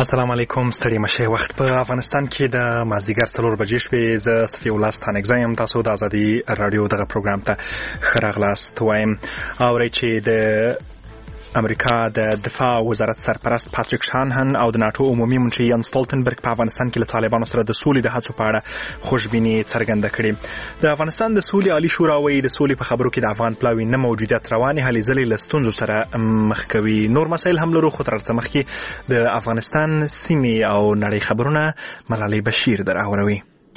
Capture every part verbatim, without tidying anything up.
السلام علیکم. ستړي مشه. وخت په افغانستان کې د مازدیګر څلور بجې شوې. زه صفي الله ستانکزی یم. تاسو د ازادي رادیو دغه پروګرام ته ښه راغلاست وایم. اورئ چې د امریکا د دفاع وزارت سرپرست پاتریک شانهن او د ناتو عمومي منشي یان ستولتنبرګ په افغانستان کې له طالبانو سره د سولې د هڅو په اړه خوشبیني څرګنده کړې. د افغانستان د سولې عالی شورا وایي د سولې په خبرو کې د افغان پلاوي نه موجودیت روانې هلې ځلې له ستونزو سره مخ کوي. نور مسایل هم لرو، خو تر څه مخکې د افغانستان سیمې او نړۍ خبرونه ملالۍ بشیر در اوروي.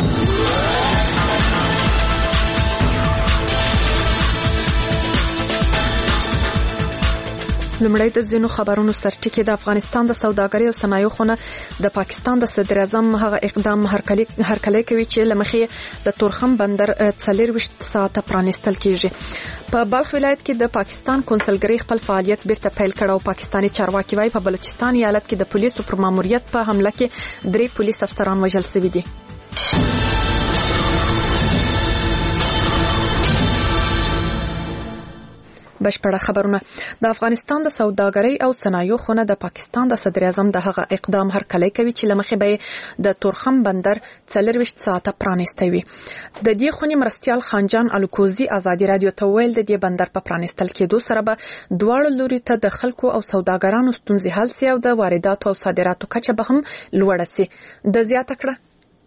لمړی د ځینو خبرونو سرټکی د افغانستان د سوداګرۍ او صنایعو خونه د پاکستان د صدر اعظم هغه اقدام هرکلی کوي چې لمخې د تورخم بندر څلورویشت ساعته پرانیستل کیږي. په بلخ ولایت کې د پاکستان کونسلګرۍ خپل فعالیت بیرته پیل کړ او پاکستاني چارواکي وايي په بلوچستان ایالت کې د پولیسو پر ماموریت په حمله کې درې پولیس افسران وژل شوي دي. بشپړه خبرونه. د افغانستان د سوداګرۍ او صنایعو خونه د پاکستان د صدر اعظم د هغه اقدام هرکلی کوي چې لمخې به د تورخم بندر څلورویشت ساعته پرانیستی وي. د دې خونې مرستیال خانجان الکوزي ازادي رادیو ته ویل د دې بندر په پرانیستل کېدو سره به دواړو لوري ته د خلکو او سوداګرانو ستونزې حل سي او د وارداتو او صادراتو کچه به هم لوړه سي. د زیاته کړه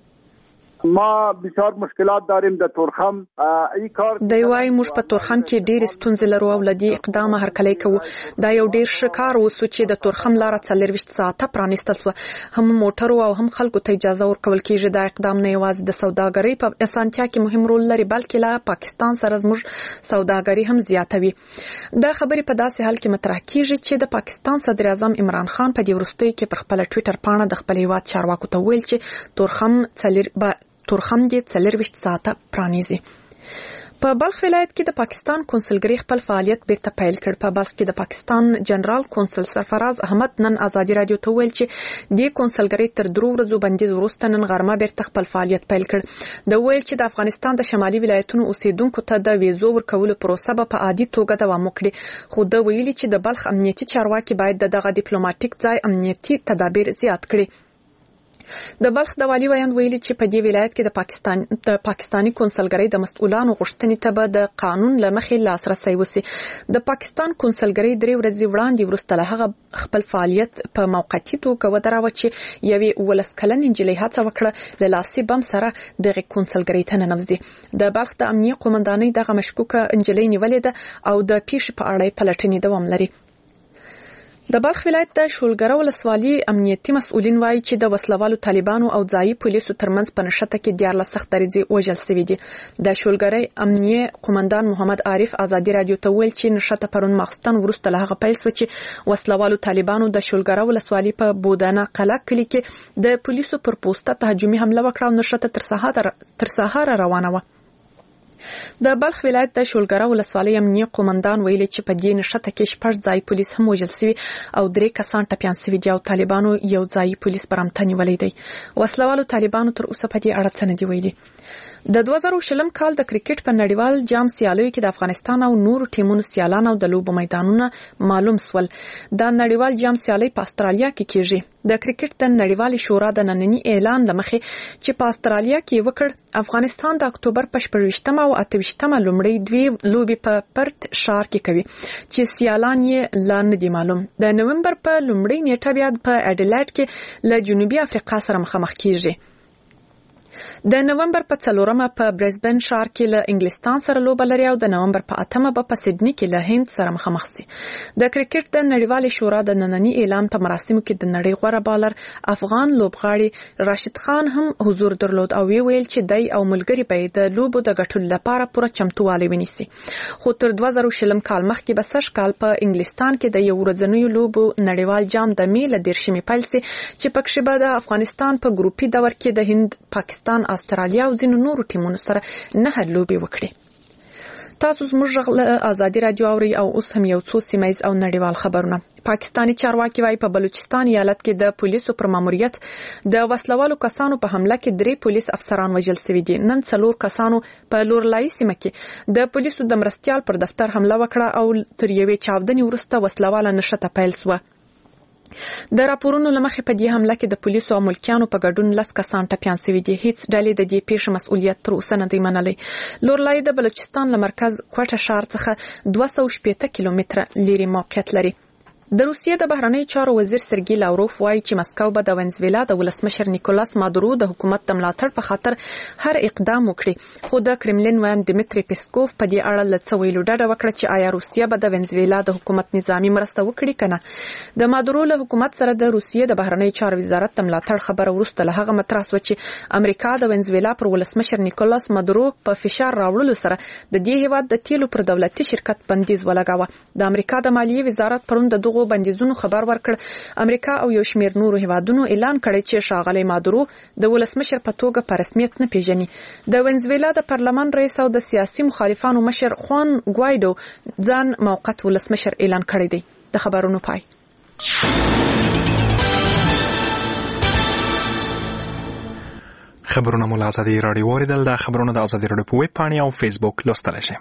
ما بسیار مشکلات داریم د تورخم ای کار دی وای موږ په تورخم کې ډېر ستونزې لرو او لدی اقدام هرکلی کوو. دا یو ډېر شکار وسو چې د تورخم لار څلورویشت ساعته پرانیستل شو. هم موټرو او هم خلکو ته اجازه ورکول کیږي. دا اقدام نه یوازې د سوداګرۍ په اسانتیا کې مهم رول لري بلکې لا پاکستان سره زموږ سوداګري هم زیاتوي. دا خبرې په داسې حال کې مطرح کیږي چې د پاکستان صدر اعظم عمران خان په دې وروستیو کې پر خپل ټوئیټر پاڼه د خپل هیواد چارواکو ته ویل چې تورخم څلور تورخم دې څلورویشت ساعته پرانیزي. په بلخ ولایت کې د پاکستان کونسلګرۍ خپل فعالیت بیرته پیل کړ. په بلخ کې د پاکستان جنرال کونسل سرفراز احمد نن ازادي رادیو ته ویل چې د کونسلګرۍ تر درو ورځو بندیز وروسته نن غرمه بیرته خپل فعالیت پیل کړ. د ویل چې د افغانستان د شمالي ولایتونو اوسیدونکو ته د ویزو ورکولو پروسه په عادي توګه دوام وکړي. خو د ویلي چې د بلخ امنیتي چارواکي باید دغه ډیپلوماټیک ځای امنیتي تدابیر زیات کړي. د بلخ د والی ویاند ویلي چې په دې ولایت کې د پاکستان د پاکستاني کونسلګرۍ د مسؤلانو غوښتنې ته به د قانون له مخې لاسرسی وسی. د پاکستان کونسلګرۍ درې ورځې وړاندې وروسته له هغه خپل فعالیت په موقتي توګه ودراوه چې یوې ولس کلن انجلۍ هڅه وکړه د لاسي بم سره دغه کونسلګرۍ ته ننوځي. د بلخ د امنیه قومندانۍ دغه مشکوکه انجلۍ نیولې ده او د پیښې په اړه پلټنې دوام لري. د بلخ ولایت د شولګره ولسوالۍ امنیتي مسؤلین وایي چې د وسلوالو طالبانو او ځایي پولیسو ترمنځ په نښته کې دیارلس سخت دریځې وژل شوي دي. د شولګرې امنیه قومندان محمد عارف ازادي رادیو ته ویل چې نښته پرون ماخستن وروسته له هغه پیل شوه چې وسلوالو طالبانو د شولګره ولسوالۍ په بودانه قلعه کلي کې د پولیسو پر پوسټه تهجمي حمله وکړه او نښته تر سهار تر سهار روانه وه. د بلخ ولایت د شولګره ولسوالۍ امنیه قومندان ویلي چې په دې نښته کې شپږ ځایي پولیس هم وژل شوي او درې کسان ټپیان شوي دي او طالبانو یو ځایي پولیس برمته نیولی دی. وسلوالو طالبانو تر اوسه په دې اړه څه نه دي ویلي. د دوه زره شلم کال د کرکټ په نړیوال جام سیالیو کې د افغانستان او نورو ټیمونو سیالان او د لوبو میدانونه معلوم سول. د نړیوال جام سیالي په استرالیا کې کیږي. د کرکټ د نړیوالې شورا د نننی اعلان لمخې چې په استرالیا کې وکړ افغانستان د اکتوبر په شپږویشتمه او اتهویشتمه لومړی دوی لوبي په پرت ښار کې کوي چې سیالان یې لا نه دي معلوم. د نومبر په لومړۍ نیټه بیا په اډیلیډ کې له جنوبي افریقا سره مخامخ کیږي. د نومبر په څلورمه په برزبن ښار کې له انګلستان سره لوبه لري او د نومبر په اتمه به په سیدنی کې له هند سره مخامخ شي. د کرکټ د نړیوالې شورا د نننی اعلان په مراسمو کې د نړۍ غوره بالر افغان لوبغاړي راشد خان هم حضور درلود او ویل چې دای او ملګری به د لوبو د ګټلو لپاره پوره چمتووالی ونیسي. خو تر دوه زره شلم کال مخکې به سږ کال په انګلستان کې د یو ورځنیو لوبو نړیوال جام د می له دیرشمې پیل شي چې پکې به د افغانستان په ګروپي دور کې د هند، پاکستان، استرالیا او ځینو نورو ټیمونو سره نه لوبي وکړي. تاسو زموږ له ازادي رادیو اوري او اوس هم یو څو سیمایز او نړیوال خبرونه. پاکستاني چارواکي وايي په بلوچستان ایالت کې د پولیسو پر ماموریت د وسلوالو کسانو په حمله کې درې پولیس افسران وژل شوي دي. نن څلور کسانو په لورلای سیمه کې د پولیسو د مرستیال پر دفتر حمله وکړه او تر یوې چاودنې وروسته وسلواله نښته پیل شوه. د راپورونو لمخې په دې حمله کې د پولیسو او ملکیانو په ګډون لس کسان ټپیان شوي دي. هیڅ ډلې د دې پیښې مسؤلیت تر اوسه نه دی منلی. لورلای د بلوچستان له مرکز کوټه ښار څخه دوه سوه شپېته کیلومتره لرې موقعیت لري. د روسیې د بهرنی چارو وزیر سرګی لاوروف وایي چې مسکو به د ونزویلا د ولسمشر نیکولاس مادورو د حکومت د ملاتړ په خاطر هر اقدام وکړي. خو د کرملین وایي دمیتری پیسکوف په دې اړه له څه ویلو ډډه وکړه چې آیا روسیه به د ونزویلا د حکومت نظامی مرسته وکړي کنه. د مادورو له حکومت سره د روسیې د بهرنی چارو وزارت د ملاتړ خبره وروسته له هغه مطرح شوه چې امریکا د ونزویلا پر ولسمشر نیکولاس مادورو په فشار راوړلو سره د دې هیواد د تیلو پر دولتي شرکت بندیز ولګاوه. د امریکا د مالیې وزارت پرون د دغو بندیزونو خبر ورکړ. امریکا او یو شمېر نورو هیوادونو اعلان کړی چې ښاغلی مادورو د ولسمشر په توګه په رسمیت نه پیژني. د ونزویلا د پارلمان رئیس او د سیاسي مخالفانو مشر خوان ګوایډو ځان موقت ولسمشر اعلان کړی دی. د خبرونو پای. خبرونه مو له ازادي راډیو اوریدل. د خبرونو د ازادي راډیو په ویب پاڼې او فیسبوک لوستلی شئ.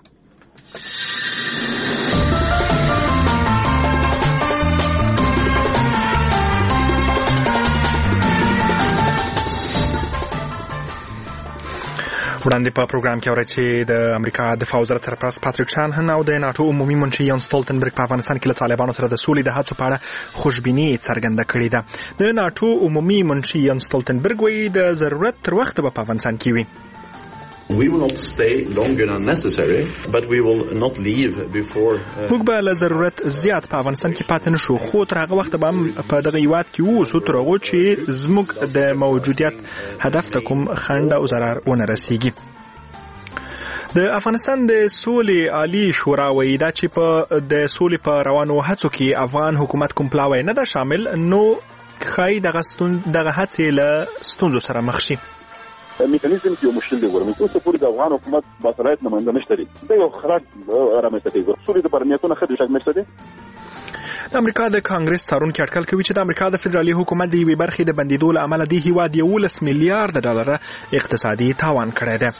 وړاندې په پروګرام کې اورئ چې د امریکا دفاع وزارت سرپرست پاتریک شانهن او د ناتو عمومي منشي یان سټولټنبرګ په افغانستان کې له طالبانو سره د سولې د هڅو په اړه خوشبیني څرګنده کړې ده. د ناتو عمومي منشي یان سټولټنبرګ وایي د ضرورت تر وخته به په افغانستان کې وي. We will not stay longer than necessary, but we will not leave before. موږ به له ضرورت زیات په افغانستان کې پاتې نشو، خو تر هغه وخت به هم په دغه هیواد کې اوسو تر هغو چې زموږ د موجودیت هدف ته کوم خنډ او ضرر ونه رسیږي. د افغانستان د سولې عالی شورا وایي دا چې په د سولې په روانو هڅو کې افغان حکومت کوم پلاوی نه ده شامل، نو ښایي دغه هڅې له ستونزو سره مخ شي. میکانیزم کې یو مشکل دی ورمه اوس پورې د افغان حکومت باصلاحیت نماینده نشته دی. دا یو خراج رامنځته کوي. سولې د پرمیتونو خدای شک نشته دی. د امریکا د کانګرس څارونکي اټکل کوي چې د امریکا د فدرالي حکومت د یوې برخې د بندیدو له امله د هیواد یولس میلیارډ ډالر اقتصادي تاوان کړی دی.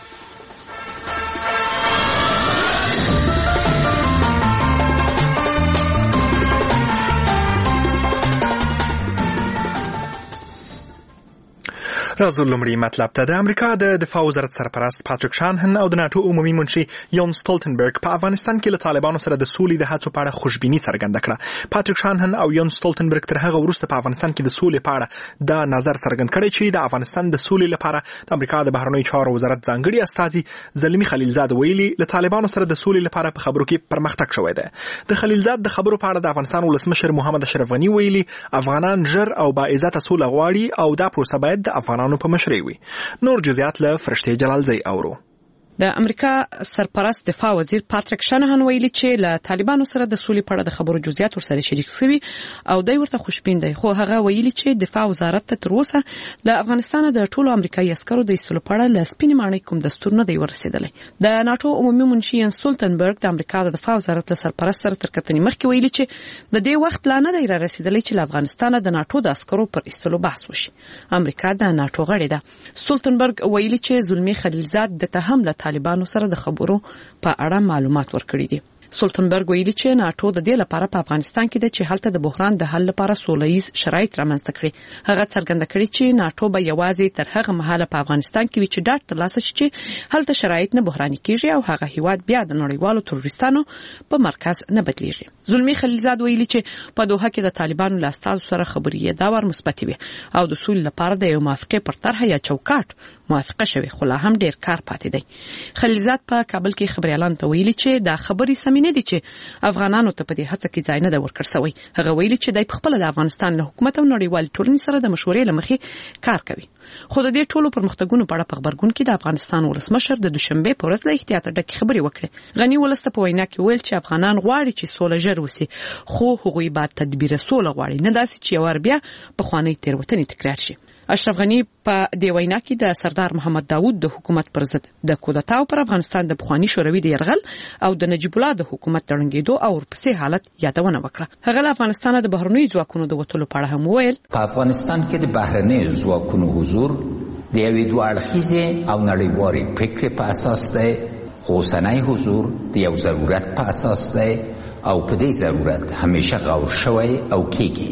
راځو لومړی مطلب ته. د امریکا د دفاع وزارت سرپرست پاتریک شانهن او د ناتو عمومي منشي یان سټولټنبرګ په افغانستان کې له طالبانو سره د سولې د هڅو په اړه خوشبیني څرګنده کړه. پاتریک شانهن او یان سټولټنبرګ تر هغه وروسته په افغانستان کې د سولې په اړه دا نظر څرګند کړی چې د افغانستان د سولې لپاره د امریکا د بهرنیو چارو وزارت ځانګړي استازي زلمی خلیلزاد ویلي له طالبانو سره د سولې لپاره په خبرو کې پرمختګ شوی دی. د خلیلزاد د خبرو په اړه د افغانستان ولسمشر محمد اشرف غنی ویلي افغانان ژر او با عزت سوله غواړي او دا پروسه باید د افغانانو په مشرۍ وي. نور جزئیات له فرشته جلالزی اورو. د امریکا سرپرست دفاع وزیر پاتریک شانهن ویلي چې له طالبانو سره د سولې په اړه د خبرو جزئیات ورسره شریک شوي او دوی ورته خوشبین دي. خو هغه ویلي چې دفاع وزارت ته تر اوسه له افغانستان د ټولو امریکایي عسکرو د ایستلو په اړه له سپینې ماڼۍ کوم دستور نه دی ورسېدلی. د ناتو عمومي منشي یان سټولټنبرګ د امریکا د دفاع وزارت له سرپرست سره تر کتنې مخکې ویلي چې د دې وخت لا نه دی را رسېدلی چې له افغانستان د ناتو د عسکرو پر ایستلو بحث وشي. امریکا د ناتو غړې ده. سټولټنبرګ ویلي چې زلمی خلیلزاد د تهم له طالبانو سره د خبرو په اړه معلومات ورکړي دي. سټولټنبرګ ویلي چې ناتو د دې لپاره په افغانستان کې د چې هلته د بحران د حل لپاره سولهییز شرایط رامنځته کړي. هغه څرګنده کړي چې ناتو به یوازې تر هغه مهاله په افغانستان کې وي چې ډاډ ترلاسه شي چې هلته شرایط نه بحراني کیږي او هغه هیواد بیا د نړیوالو تروریستانو په مرکز نه بدلیږي. زلمی خلیلزاد ویلي چې په دوحه کې د طالبانو له استازو سره خبرې دا ور مثبت وي او د سولې لپاره د یو موافقې پر طرح یا چوکاټ موافقه شوی، خو لا هم ډیر کار پاتې دی. خلیلزاد په کابل کې خبريالان ته ویلي چې دا خبرې سمې نه دي چې افغانانو ته په دې هڅه کې ځای نه دی ورکړ شوی. هغه ویلي چې دای په خپل د افغانستان له حکومت او نړیوال ټولنې سره د مشورې لمخې کار کوي. خو د دې ټولو پرمختګونو په اړه په خبرګون کې د افغانستان ولسمشر د دوشنبه په ورځ له احتیاط ډکې خبرې وکړې. غنی ولسته په وینا کې ویل چې افغانان غواړي چې سوله ژر وسی، خو هغوی باید تدبیر سوله غواړي، نه داسې چې یو بیا په خواني تیروتنې تکرار شي. اشرف غنی په دې وینا کې د سردار محمد داوود د حکومت پر ضد د کودتا پر افغانستان د بخوانی شوروي د يرغل او د نجیب الله د حکومت تړنګېدو او ورپسې حالت یادونه وکړه. هغه له افغانستان د بهرنیو ځواکونو د وټولو په اړه هم ویل په افغانستان کې د بهرنیو ځواکونو حضور د یوې دوه اړخیزې او نړیوالې پریکړې په اساس دی. اوسنی حضور د یو ضرورت په اساس دی او په دې ضرورت همیشه غور شوی او کېږي.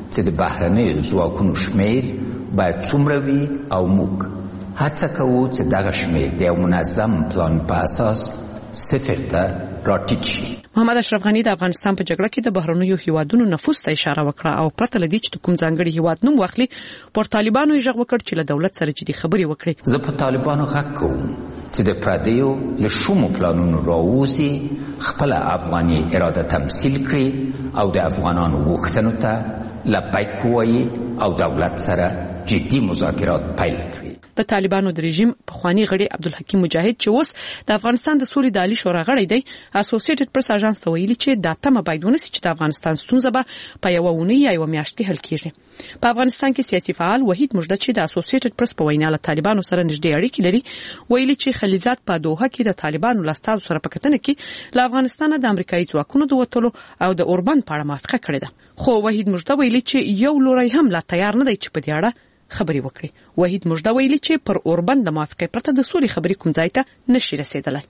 چې د بهرنیو ځواکونو شمیر باید څومره وي او موږ هڅه کوو چې دغه شمیر د یو منظم پلان په اساس صفر ته راټیټ شي. محمد اشرف غنی د افغانستان په جګړه کې د بهرنیو هیوادونو نفوذ ته اشاره وکړه او پرته لدی چې کوم ځانګړي هیواد نوم واخلي پر طالبانو یې غږ وکړ چې له دولت سره جدي خبرې وکړي. زه په طالبانو غږ کوم چې د پردیو له شومو پلانونو راووځي، خپل افغاني اراده تمثیل کړي او د افغانانو غوښتنو ته لبیک ووایي او دولت سره جدي مذاکرات پیل کړي. د طالبانو د رژیم پخوانی غړي عبدالحکیم مجاهد چې اوس د افغانستان د سولې د عالی شورا غړی دی، اسوسییټډ پریس اژانس ته ویلي چې دا تمه باید ونسی چې د افغانستان ستونزه به په یو ونی یا یو میاشت کې حل کیږي. په افغانستان کې سیاسي فعال وحید مجدد چې د اسوسییټډ پریس په وینا له طالبانو سره نږدې اړیکې لري، ویلي چې خلیلزاد په دوحه کې د طالبانو لاستازو سره په کتنه کې له افغانستان د امریکایي ځواکونو د وټلو او د اوربند په اړه موافقه کړې ده. خو وحید مجدد ویلي چې یو لوري هم لا تیار نه دی چې په دې اړه خبري وکړي. وحید مجدد ویلي چې پر اوربند د موافقه پرته د سولې خبري کوم ځای ته نشي رسیدلای.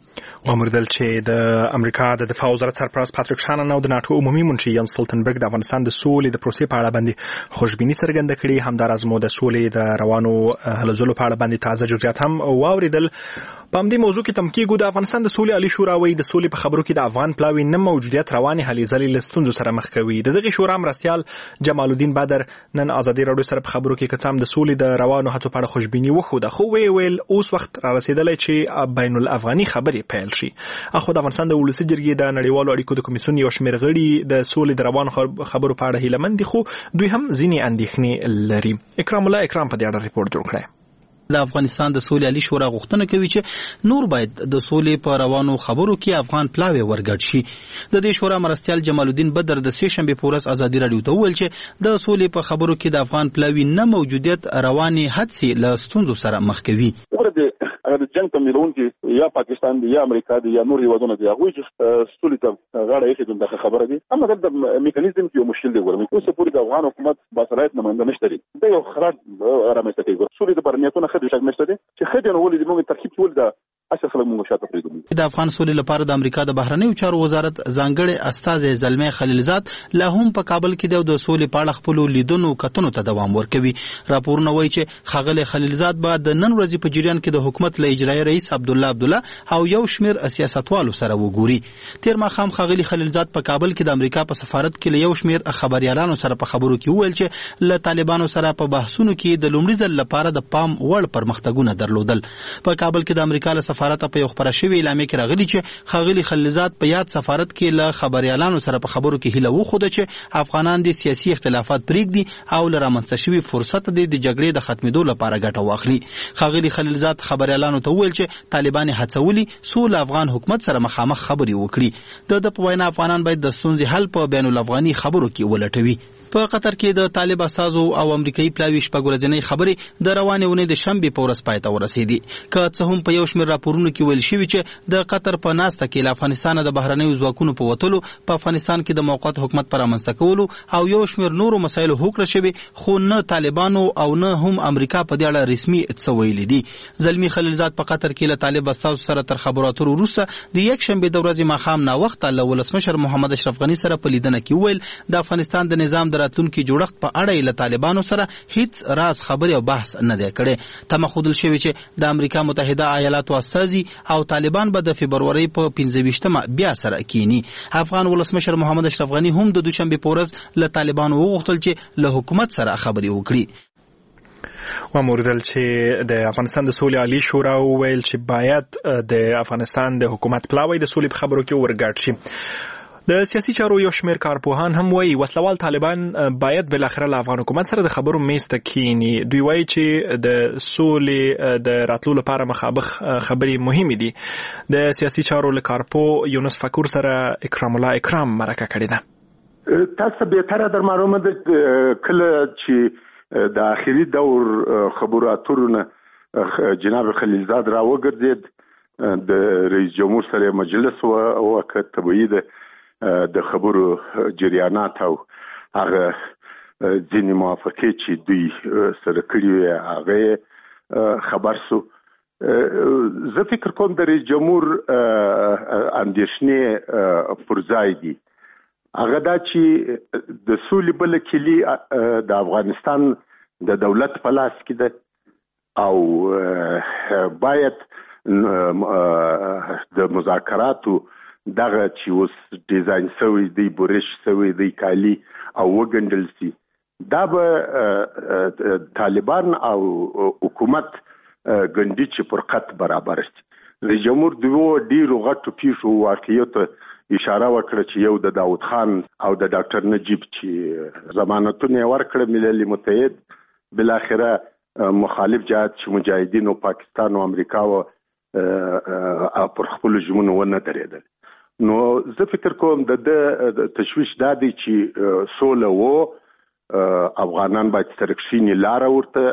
وامردل چې د امریکا د دفاع وزارت سرپرست پاتریک شانن او د ناتو عمومي منشي یان ستولتنبرګ د افغانستان د سولې د پروسې په اړه باندې خوشبیني څرګنده کړې. همداراز مو د سولې د روانو هلو ځلو په اړه باندې تازه جزئیات هم واوریدل. په همدې موضوع کې تم کېږو د افغانستان د سولې عالی شورا وایي د سولې په خبرو کې د افغان پلاوي نه موجودیت رواني هلې ځلې له ستونزو سره مخ کوي. د دغه شورا مرستیال جمال الدین بدر نن ازادي راډیو سره په خبرو کې کڅام د سولې د روانو هڅو په اړه خوشبیني وښوده، خو وی ویل اوس وخت را رسیدلی چې بین الافغاني خبرې پیل شي. اخو د افغانستان د ولسی جرګې د نړیوالو اړیکو د کمیسیون یو شمېر غړي د سولې د روانو خبرو په اړه هیله مند دي، خو دوی هم ځینې اندېښنې لري. اکرام الله اکرام په دې اړه ریپورت جوړ کړی. د افغانستان د سولې عالی شورا غوښتنه کوي چې نور باید د سولې په روانو خبرو کې افغان پلاوی ورګډ شي. د دې شورا مرستیال جمال الدین بدر د سه شنبه په ورځ ازادي راډیو ته ویل چې د سولې په خبرو کې د افغان پلاوی نه موجودیت رواني هڅې له ستونزو سره مخ کوي. اگر جنگ ته ملونکي یا پاکستان دی یا امریکا دی یا نور هیوادونه دی هغه چې سولې ته غاړه ایښې دغه خبره دي، اما د میکانیزم کې یو مشکل دی. ګورم اوس پورې د افغان حکومت باصلاحیت نماینده نشته دی. دا یو خراب رامنځته کوي. سولې د برنیتونه خدای شک نشته دی چې خدای نو ولې موږ ترکیب ول د اصل خلک موږ شاته پریږدو. د افغان سولې لپاره د امریکا د بهرنیو چارو وزارت ځانګړي استاذ زلمه خلیلزاد لا هم په کابل کې د سولې په اړه خپل لیدونو کتنو ته دوام ورکوي. راپورونه وایي چې خغل خلیلزاد بعد د نن ورځې په جریان کې د حکومت له اجرایي رئیس عبد الله عبد الله او یو شمیر سیاستوالو سره وګوري. تیر ماخام خغلی خلیلزاد په کابل کې د امریکا په سفارت کې له یو شمیر خبريالانو سره په خبرو کې وویل چې له طالبانو سره په بحثونو کې د لومړي ځل لپاره د پام وړ پرمختګونه درلودل. په کابل کې د امریکا له سفارت په یو خبره شوی اعلامیه کې راغلی چې خغلی خلیلزاد په یاد سفارت کې له خبريالانو سره په خبرو کې هیله وخوده چې افغانان د سیاسي اختلافات پرېږدي او له رامنځته شوی فرصت د جګړې د ختمېدو لپاره ګټه واخلي. خغلی خلیلزاد خبريالانو ته ویل چې طالبان هڅولي سول افغان حکومت سره مخامخ خبري وکړي. د د پوینا افغانان باید د ستونزې حل په بین الافغاني خبرو کې ولټوي. په قطر کې د طالب اساسو او امریکایي پلاوی شپږ ورځې خبرې د روانې ونې د شنبه په ورځ پای ته ورسېدي. که څه هم په یو شمېر راپورونو کې ویل شوی چې د قطر په ناسته کې له افغانستان د بهرنیو ځواکونو په وټلو په افغانستان کې د موقت حکومت پر امنځته کولو او یو شمېر نورو مسایلو هوکړه شوی، خو نه طالبانو او نه هم امریکا په دې اړه رسمي څه ویلي دي. زلمی خلیلزاد په قطر کې له طالب اساسو سره تر خبرو وروسته د یک شنبه د ورځې ماښام نا وخت له ولسمشر محمد اشرف غنی سره په لیدنه کې ویل د افغانستان د نظام د راتلونکي جوړښت په اړه له طالبانو سره هیڅ راز خبرې او بحث نه دی کړی. تمه ښودل شوې چې د امریکا متحده ایالاتو استازي او طالبان به د فبرورۍ په پنځه ویشتمه بیا سره کینی. افغان ولسمشر محمد اشرف غنی هم د دوشنبه په ورځ له طالبانو وغوښتل چې له حکومت سره خبرې وکړي. وامردل چې د افغانستان د سولې عالی شورا ویل چې باید د افغانستان د حکومت پلاوی د سولې په خبرو کې ورګډ شي. د سیاسي چارو یو شمېر کارپوهان هم وایي وسلوال طالبان باید بالاخره له افغان حکومت سره د خبرو میز ته کینی. دوی وایي چې د سولې د راتلو لپاره مخابخ خبرې مهمې دي. د سیاسي چارو له کارپو یونس فکور سره اکرام الله اکرام مرکه کړې ده. تاسو به تر در معلومه ده کله چې د اخیری دور خبرو اترونه جناب خلیلزاد را وګرځید د رئیس جمهور سره مجلس او کتبوی د خبرو جریانات او هغه ځینې موافقې چې دوی سره کړي هغه خبر سو. زه فکر کوم د رئیس جمهور اندیشنې پر ځای دي هغه دا چې د سولې بل کلی د افغانستان د دولت په لاس کې ده او باید د مذاکراتو دغه چې اوس ډیزاین شوی دی بورش شوی دی کالی او وګندل سي دا به طالبان او حکومت ګندي چې پر خط برابر شي. رئیس جمهور دوه ډیرو غټو پیښو واقعیت اشاره وکړه چې یو د داود خان او د ډاکټر نجیب چې ضمانتونه ورکړه ملل متحد بالاخره مخالف جهات چې مجاهدین او پاکستان او امریکا او پر خپل ژمنو ونه درېدل. نو زه فکر کوم د تشویش دا دی چې سوله وو افغانان باید ترکشینی لار ورته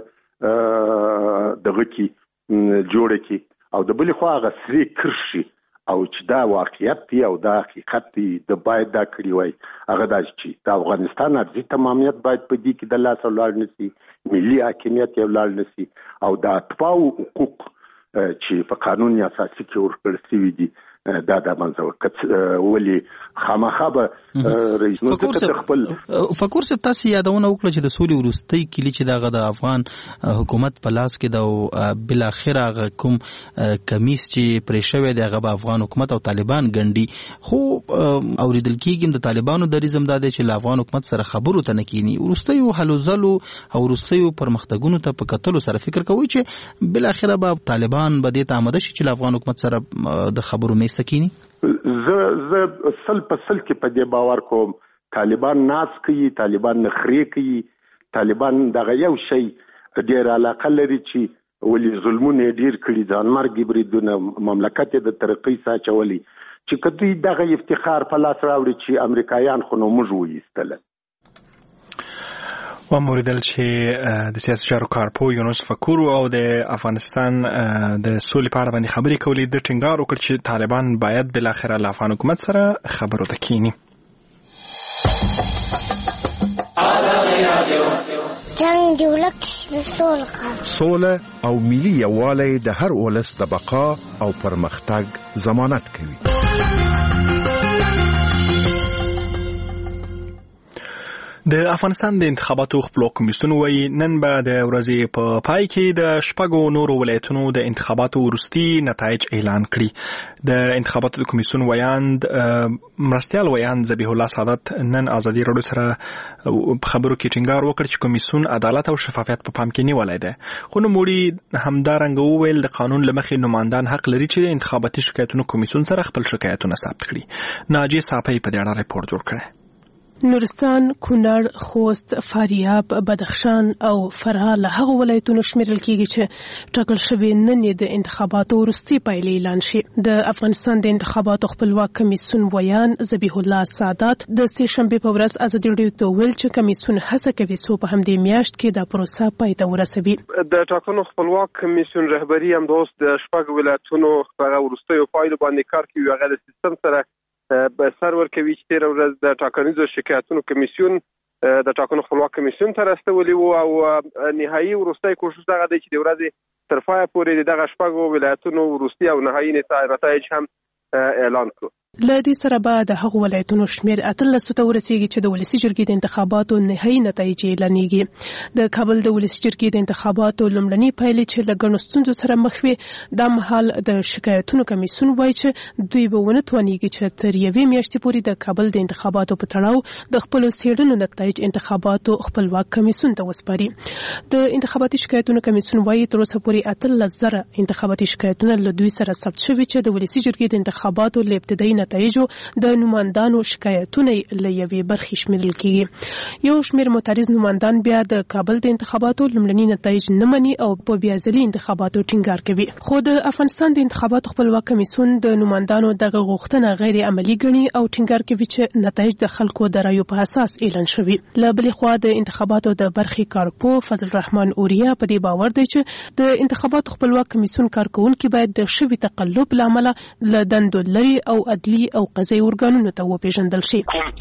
دغه کی جوړه کی او د بل خو هغه سری کرشي او چې دا واقعیت دی او دا حقیقت دی د باید دا کړی وای هغه دا چې د افغانستان ارزي تمامیت باید په دې کې د لاس ولاړ نشي ملي حاکمیت یې ولاړ نشي او د اتباع حقوق چې په قانون اساسي کې ورکړل شوی دي دا د منځو ولي خامخابه رئیس نو خپل فکر څه تاسو یادونه وکړه چې د سولې ورستۍ کلی چې دغه د افغان حکومت په لاس کې د بل اخر هغه کوم کمیس چې پرې شوی دی هغه افغان حکومت او طالبان ګنډي خو اوریدل کېږي د طالبانو د ریزم داده چې له افغان حکومت سره خبرو ته نه کینی ورستۍ حلو زلو او ورستۍ پرمختګونو ته په کتلو سره فکر کوي چې بل اخر به طالبان به د آماده شي چې له افغان حکومت سره د خبرو سکینی ز ز سل په سل کې په دې باور کوم طالبان ناس کوي طالبان نخري کوي طالبان دغه یو شی ډیر علاقه لري چې ولي ظلمونه ډیر کړي ځان مرګ بریدونه مملکت د ترقی ساچولي چې کدی دغه افتخار په لاس راوړي چې امریکایان خو نو موږ وېستل و موریدل چې د سیاسي چارو کارپو یونس فکور او د افغانستان د سولې په اړه باندې خبرې کولې د ټینګار وکړ چې طالبان باید بل اخر له افغان حکومت سره خبرو ته کینی. جنگ دی ولک سول خبر سوله او ملي یووالی د هر ولس د بقا او پرمختګ ضمانت کوي. د افغانستان د انتخاباتو خپلواک کمیسیون وایي نن به د ورځې په پای کې د شپږو نورو ولایتونو د انتخاباتو وروستي نتایج اعلان کړي. د انتخاباتو کمیسیون ویاند مرستیال ویاند ذبیح الله سعادت نن ازادي راډیو سره خبرو کې ټینګار وکړ چې کمیسیون عدالت او شفافیت په پام کې نیولای دی. خو نو موړي همدارنګه وویل د قانون لمخې نمائندان حق لري چې د انتخاباتي شکایتونو کمیسیون سره خپل شکایتونه ثبت کړي. ناجی صافی په دې اړه ریپورت جوړ کړی. نورستان، کونړ، خوست، فاریاب، بدخشان او فراه له هغو ولایتونو شمیرل کیږي چې ټاکل شوی نن د انتخاباتو وروستي پایلې اعلان شي. د افغانستان د انتخاباتو خپلواک کمیسیون ویان ذبیح الله سعادت د سې شنبې په ورځ ازادي راډیو ته ویل چې کمیسیون هڅه کوي څو په همدې میاشت کې دا پروسه پای ته ورسوي. د ټاکنو خپلواک کمیسیون رهبری هم د اوس د شپږ ولایتونو په وروستیو پایلو باندې کار کوي. هغه د سیستم سره به سر ورکوي چې تیر ورځ د ټاکنیزو شکایتونو کمیسیون د ټاکنو خپلواک کمیسیون ته راستولي وو او نهایي وروستی کوشش دغه دی چې د ورځې تر پایه پورې دغه شپږو ولایتونو وروستي او نهایي نتایج هم اعلان کړو. له دې سره به د هغو ولایتونو شمېر اتلسو ته ورسیږي چې د ولسي جرګې د انتخاباتو نهایي نتایج اعلانېږي. د کابل د ولسي جرګې د انتخاباتو لومړنۍ پایلې چې له ګڼو ستونزو سره مخ وي دا مهال د شکایتونو کمیسیون وایي چې دوی به ونه توانیږي چې تر یوې میاشتې پورې د کابل د انتخاباتو په تړاو د خپلو څېړنو نتایج انتخاباتو خپلواک کمیسیون ته وسپاري. د انتخاباتي شکایتونو کمیسیون وایي تر اوسه پورې اتلس زره انتخاباتي شکایتونه له دوی سره ثبت شوي چې د ولسي جرګې د انتخاباتو له ابتدایي نتایجو د نمائندانو شکایتونه له یوې برخې شمیرل کیږي. یو شمېر معترض نمائندان بیا د کابل د انتخاباتو لومړني نتایج نه مني او په بیا ځلي انتخاباتو ټینګار کوي. خو د افغانستان د انتخاباتو خپلواک کمیسیون د نمائندانو دغه غوښتنه غیر عملي ګڼي او ټینګار کوي چې نتایج د خلکو د رایو په اساس اعلان شوي. له بلې خوا د انتخاباتو د برخې کارپو فضل الرحمن اوریا په دې باور دی چې د انتخاباتو خپلواک کمیسیون کارکونکي باید د شوي تقلب له امله له دندو لري او عدلي او قضایي ارګانونو ته وپېژندل شي. کوم پایلې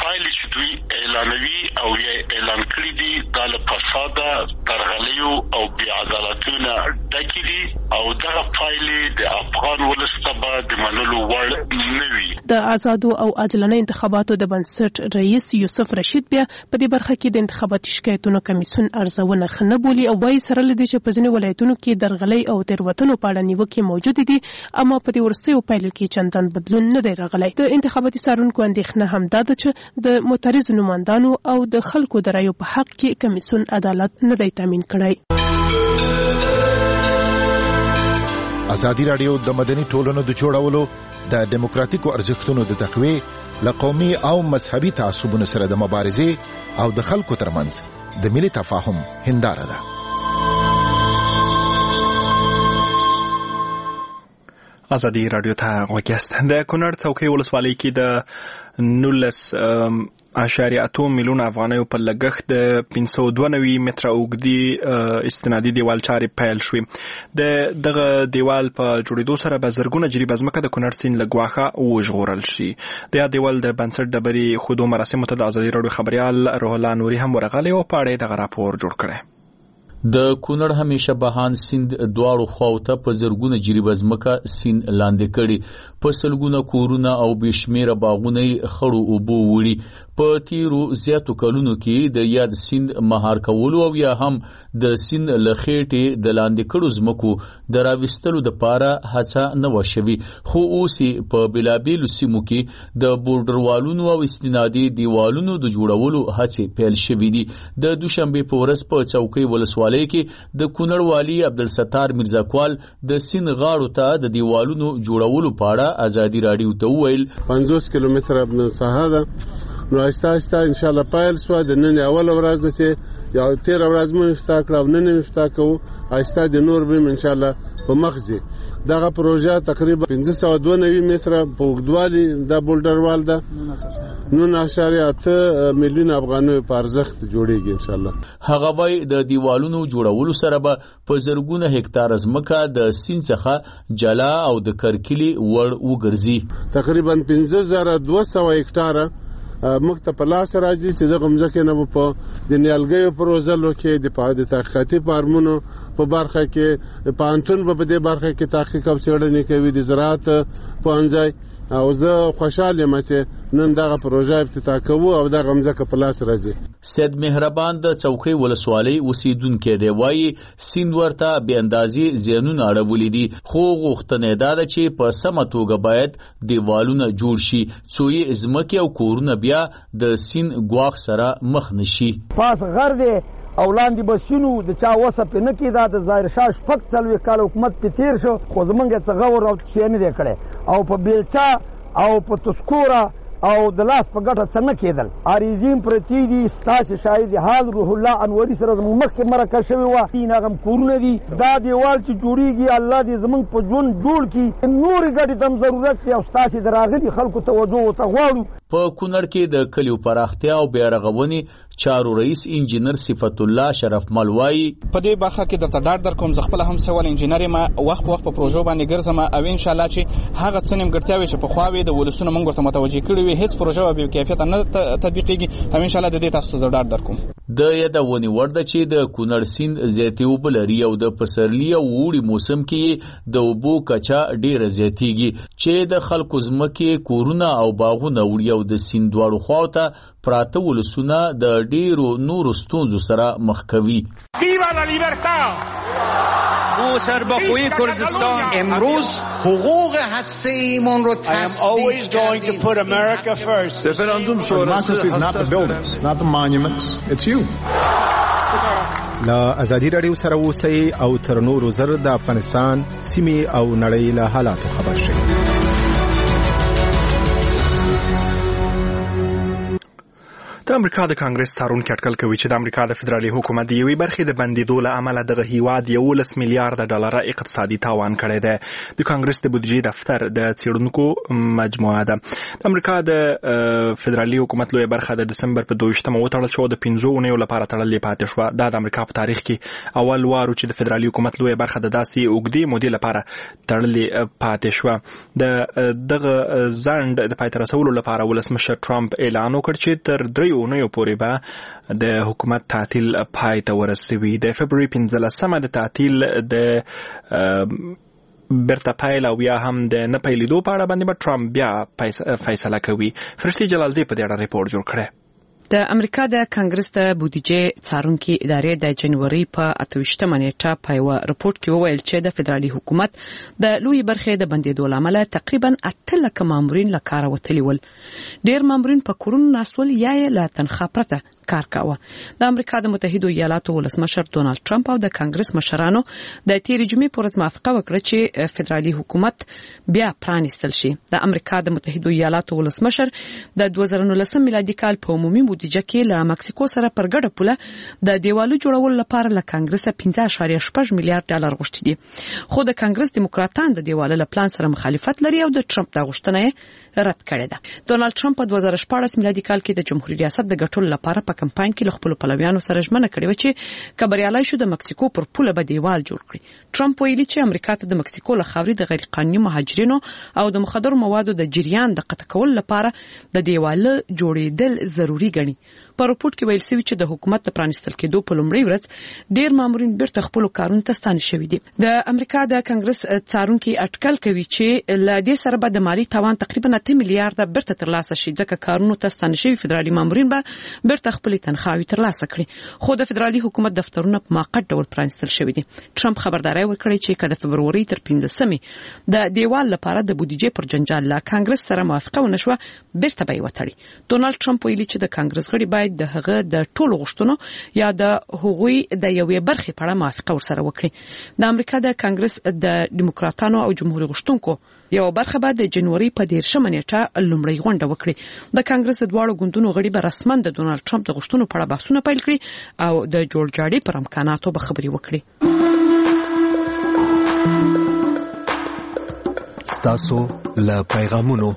چې دوی اعلانوي او یا اعلان کړی دي د فساد ترغلیو او بې عدالتونو ډکې دي او دغه فایلې د افغان ولس ته د منلو وړ نه وي. د آزادو او عادلانه انتخاباتو د بنسټ رئیس یوسف رشید بیا په دې برخه کې د انتخاباتي شکایتونو کمیسیون ارزونه خنه بولي او وايي سره لدې چې په ځینې ولایتونو کې درغلۍ او تېروتنو په اړه نیوکې موجود دي اما په دې وروستیو پیلو کې چندان بدلون نه دی راغلی. د انتخاباتي څارونکو اندېښنه همدا ده چې د معترضو نمایندانو او د خلکو د رایو په حق کې کمیسیون عدالت نه دی تامین کړی. ازادي راډیو د مدني ټولنو د جوړولو د دیموکراتیکو ارزښتونو د تقویې له قومي او مذهبي تعصبونو سره د مبارزې او د خلکو ترمنځ د ملي تفاهم هنداره ده. ازادي راډیو ته غوښتست د کونړ څوکۍ ولسوالۍ کې د نولس اشاریه اته میلیون افغانیو په لګښت د پنځه سوه دوه نوي متره اوږدې استنادي دیوال چارې پیل شوې. د دغه دیوال په جوړېدو سره به زرګونه جریبه ځمکه د کونړ سیند له ګواښه وژغورل شي. د دیوال د بنسټ ډبرې ښودو مراسمو ته د ازادي راډیو خبریال روح الله نوري هم ورغلی او په اړه یې دغه راپور جوړ کړی. د کونړ همیشه بهان سیند دواړو خواو ته په زرګونه جریبه ځمکه سیند لاندې کړي، په سلګونه کورونه او بېشمېره باغونه یې خړو اوبو وړي. په تیرو زیاتو کلونو کې د یاد سیند مهار کولو او یا هم د سیند له خېټې د لاندې کړو ځمکو د راویستلو دپاره هڅه نه وه شوې، خو اوس یې په بېلابېلو سیمو کې د بورډروالونو او استنادي دیوالونو د جوړولو هڅې پیل شوې دي. د دوشنبې په ورځ په څوکۍ ولسوالۍ کې د کونړ والي عبدالستار میرزاکوال د سیند غاړو ته د دیوالونو جوړولو په اړه ازادي راډیو ته وویل پنځوس کیلومتره ساحه ده، نو آهسته آهسته انشاءالله پیل شوه. د نن اوله ورځ ده چې یا تېره ورځ مو افتتاح کړه او نن یې افتتاح کوو، آهسته د نور به انشاءالله په مخ ځي. دغه پروژه تقریبا پنځه سوه دوه نوي متره په اوږدوالي دا بولډروال ده، نون اشاریه اته میلیون افغانیو په ارزښت جوړیږي انشاءالله. هغه وایي د دیوالونو جوړولو سره به په زرګونه هکتاره ځمکه د سیند څخه جلا او د کرکلي وړ وګرځي. تقریبا پنځه زره دوه سوه هکتاره موږ ته په لاس راځي چې دغه مځکې نه به په د نیالګیو په روزلو کې د تحقیقاتي فارمونو په برخه کې پوهنتون به په دې برخه کې تحقیق او څېړنې کوي، د زراعت پوهنځی، او زه خوشحال یم چې نن دغه پروژه افتتاح کوو او دغه مځکه په لاس راځي. سید مهربان د څوکۍ ولسوالۍ اوسیدونکی دی، وایي سیند ورته بې اندازې زیانونه اړولي دي، خو غوښتنه یې دا ده چې په سمه توګه باید دیوالونه جوړ شي څو یې ځمکې او کورونه بیا د سیند ګواښ سره مخ نه شي. پاس غر دی او لاندې بسونو د چا وسه پې نه کېده. د ظاهر شاه شپږ څلوېښت کاله حکومت پې تېر شو، خو زمونږ یې څه غور او شی نه دی کړی، او په بیلچه او په تسکوره او د لاس په ګټه څه نه کېدل. عریضین پرتې دي، ستاسې شاهد حال روح الله انوري سره زموږ مخکې مرکه شوې وه. دین هغه کورونه دي، دا دیوال چې جوړېږي الله دې زموږ په ژوند جوړ کړي. نورې ګټې ته هم ضرورت دی او ستاسې د راغلي خلکو توجه ورته غواړو. په کونړ کې د کلیو پراختیا او بیارغونې چارو رئیس انجینر صفت الله شرف مل وایي په دې برخه کې درته ډاډ درکوم زه خپله هم سوال انجینر یم، وخت په وخت په پروژو باندې ګرځم او انشاءالله چې هغه څه نیمګړتیاوې چې پخوا وې د ولسونو موږ ورته متوجه کړي وي هیڅ پروژه به بېکیفیته نه تطبیقېږي، او انشاءالله د دې تاسو ته زه ډاډ درکوم. د یادونې وړ ده چې د کونړ سیند زیاتې اوبه لري او د پسرلي او اوړي موسم کې د اوبو کچه ډېره زیاتېږي چې د خلکو ځمکې، کورونه او باغونه وړي او د سیند دواړو خواو ته پراته ولسونه د ډېرو نورو ستونزو سره مخ کوي. ما سربخوی کردستان امروز حقوق هسته‌ایمون رو تثبیت کردیم. Referendum sonrası is not the buildings, it's not the monuments, it's you. لا ازادي راډیو سره اوسئ او تر نورو زر د افغانستان سیمې او نړۍ له حالاتو خبر شئ. د امریکا د کانګرس څارونکي اټکل کوي چې د امریکا د فدرالي حکومت د یوې برخې د بندیدو له امله دغه هیواد یولس میلیارډ ډالر اقتصادي تاوان کړی دی. د کانګرس د بودیجې دفتر د څېړونکو مجموعه ده. د امریکا د فدرالي حکومت لویه برخه د دسمبر په دویشتمه وتړل شو، د پنځو اونیو لپاره تړلې پاتې شوه. دا د امریکا په تاریخ کې اول وار چې د فدرالي حکومت لویه برخه د داسې اوږدې مودې لپاره تړلې پاتې شوه. د دغه ځنډ د پای ته رسولو لپاره ولسمشر ټرمپ اعلان وکړ چې تر دریو اونیو پورې به د حکومت تعطیل پای ته ورسوي. د فبروري پنځلسمه د تعطیل د برته پایل او یا هم د نه پیلیدو په اړه باندې به ټرمپ بیا فیصله کوي. فرشتي جلالزی په دې اړه ریپورت جوړ کړی. د امریکا د کانګرس د بودیجې څارونکي ادارې د جنوري په اتویشتمه نیټه په یو رپورت کې وویل چې د فدرالي حکومت د لوی برخې د بندیدو لامل تقریبا اته لک مامورین له کار وتلي ول. ډیر مامورین په کورونو ناستول یا له تنخواه پرته کار کاوه. د امریکا د متحده ایالاتو ولسمشر ډونالد ټرمپ او د کانګرس مشرانو د تیر جمعې پر ورځ موافقه وکړه چې فدرالي حکومت بیا پرانیستل شي. د امریکا د متحده ایالاتو ولسمشر د دوه زره نولسم میلادي کال په عمومي بودیجه کې له مکسیکو سره پر ګډه پوله د دیوالو جوړولو لپاره له کانګرس پنځه اعشاریه شپږ میلیارډ ډالر غوښتي دي. خو د کانګرس دیموکراتان د دیوالو له پلان سره مخالفت لري او د ټرمپ د غوښتنې رد کړې ده. ډونالد ټرمپ په دوه زره شپاړس میلادي کال کې د جمهوریت ریاست د ګټلو لپاره په کمپاین کې له خپل پلویانو سره ژمنه کړې و چې کبریالای شو د مکسیکو پر پوله به دیوال جوړ کړي. ټرمپ ویلي چې امریکا ته د مکسیکو له خاورې د غیر قانوني مهاجرینو او د مخدرو موادو د جریان د قطع کولو لپاره د دیوال جوړېدل ضروری ګڼي. په رپورت کې ویل شوی چې د حکومت د پرانیستل کېدو په لومړۍ ورځ ډیر مامورین بیرته خپل کارونو ته ستانه شوي دي. د امریکا د کانګرس څارونکي اټکل کوي چې ل دې سره به د مالی تاوان تقریبا اته میلیارډ بیرته ترلاسه شي، ځکه کارونو ته ستانه شوي فدرالي مامورین به بیرته خپل تنخواهي ترلاسه کړي. خو د فدرالي حکومت دفترونه په موقت ډول پرانیستل شوي دي. ټرمپ خبرداري ورکړي چې کله د فبروري تر پنځمې د دیوال لپاره د بودیجې پر جنجال لا کانګرس سره موافقه ونه شوه، بیرته به یې وتړي. ډونالد ټرمپ ویلي چې د کانګرس غړي باید د هغه د ټولو غوښتنو یا د هغوی د یوې برخې په اړه موافقه ورسره وکړي. د امریکا د کانګرس د دیموکراتانو او جمهوریت غوښتونکو یو برخه به د جنوري په دیرشمه نیټه لومړی غونډه وکړي. د کانګرس د دواړو ګوندونو غړي به رسما د ډونالد ټرمپ د غوښتنو په اړه بحثونه پیل کړي او د جوړجاړي پر امکاناتو به خبري وکړي. ستاسو له پیغامونو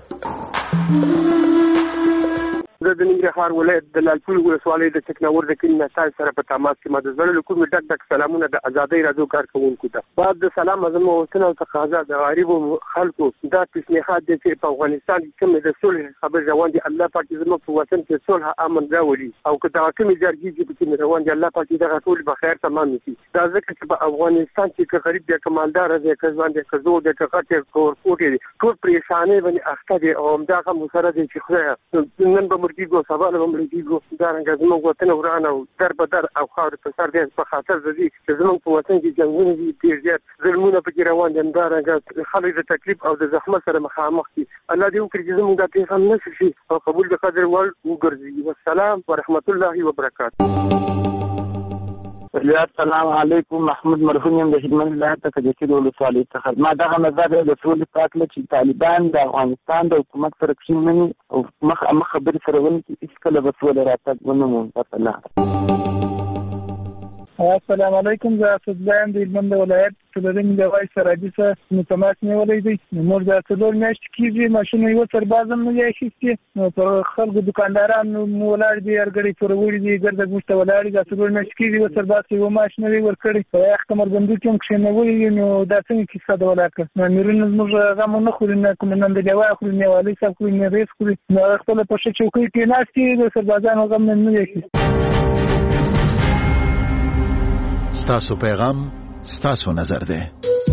زه د ننګرهار ولایت د لالپور ولسوالۍ د ټکناور د کلي نسای سره په تماس کې ما د زړه له کومې ډک ډک سلامونه د ازادۍ راډیو کارکوونکو ته. بعد د سلام اعظم وطن او تقاضا د غریبو خلکو دا پیشنهاد دی چې په افغانستان کې کومې د صلح خبر روان دي، الله پاک زموږ په وطن کې صلح امن راولي او که دا کومې جرګې چې په روان دي الله پاک دغه ټول به خیر تمام کړي. دا ځکه چې په افغانستان کې که غریب دی که مالدار دی که ځوان دی که زوړ دی که غټ دی که ورکوټی دی ټول پریشانۍ باندې اخته دي او همدغه مسره دی چې خدای نن به مرګیږو سبا به مړکیږو. دارنګه زموږ وطن وران او در په در او خاورې په سر دی په خاطر د دې چې زموږ په وطن کې جنګونه دي، ډېر زیات ظلمونه پکې روان دي. دارنګه خلک د تکلیف او د زحمت سره مخامخ دي. الله دې وکړي چې زموږ دا پیغام نشر شي او قبول د قدر وړ وګرځي. والسلام ورحمت الله وبرکاته. السلام علیکم. محمود مرهون یم د هلمند ولایت کجکي ولسوالۍ څخه. ما دغه نظر د ټول پاتله چې طالبان د افغانستان د حکومت سره کښیني او مخ مخ خبرې سره ونی چې هیڅ کله به سوله راتګ ونه مومي. السلام علیکم. زه اسدلایم د هلمند ولایت څلورم د وای سرادي سره متماس نیولې دي. مور د څلور میاشتې کېږي ماشین یو تر بازم نه یې نو پر خلکو دکاندارانو مولاړ دي ارګړي پر وړي دي ګرځي ګوشته ولاړ دي. څلور میاشتې کېږي تر باز یو ماشین وی ورکړي په یخ کمر بندو کې مخ نه وي نو دا څنګه کیسه ده ولاکه. نو میرونه موږ غو نه خوري نه کوم نن د جوای خوري نه والی صاحب خوري نه ریس خوري نو خپل په شچوکۍ کې ناشتي د سربازانو غم نه یې. ستاسو پیغام ستاسو نظر ده.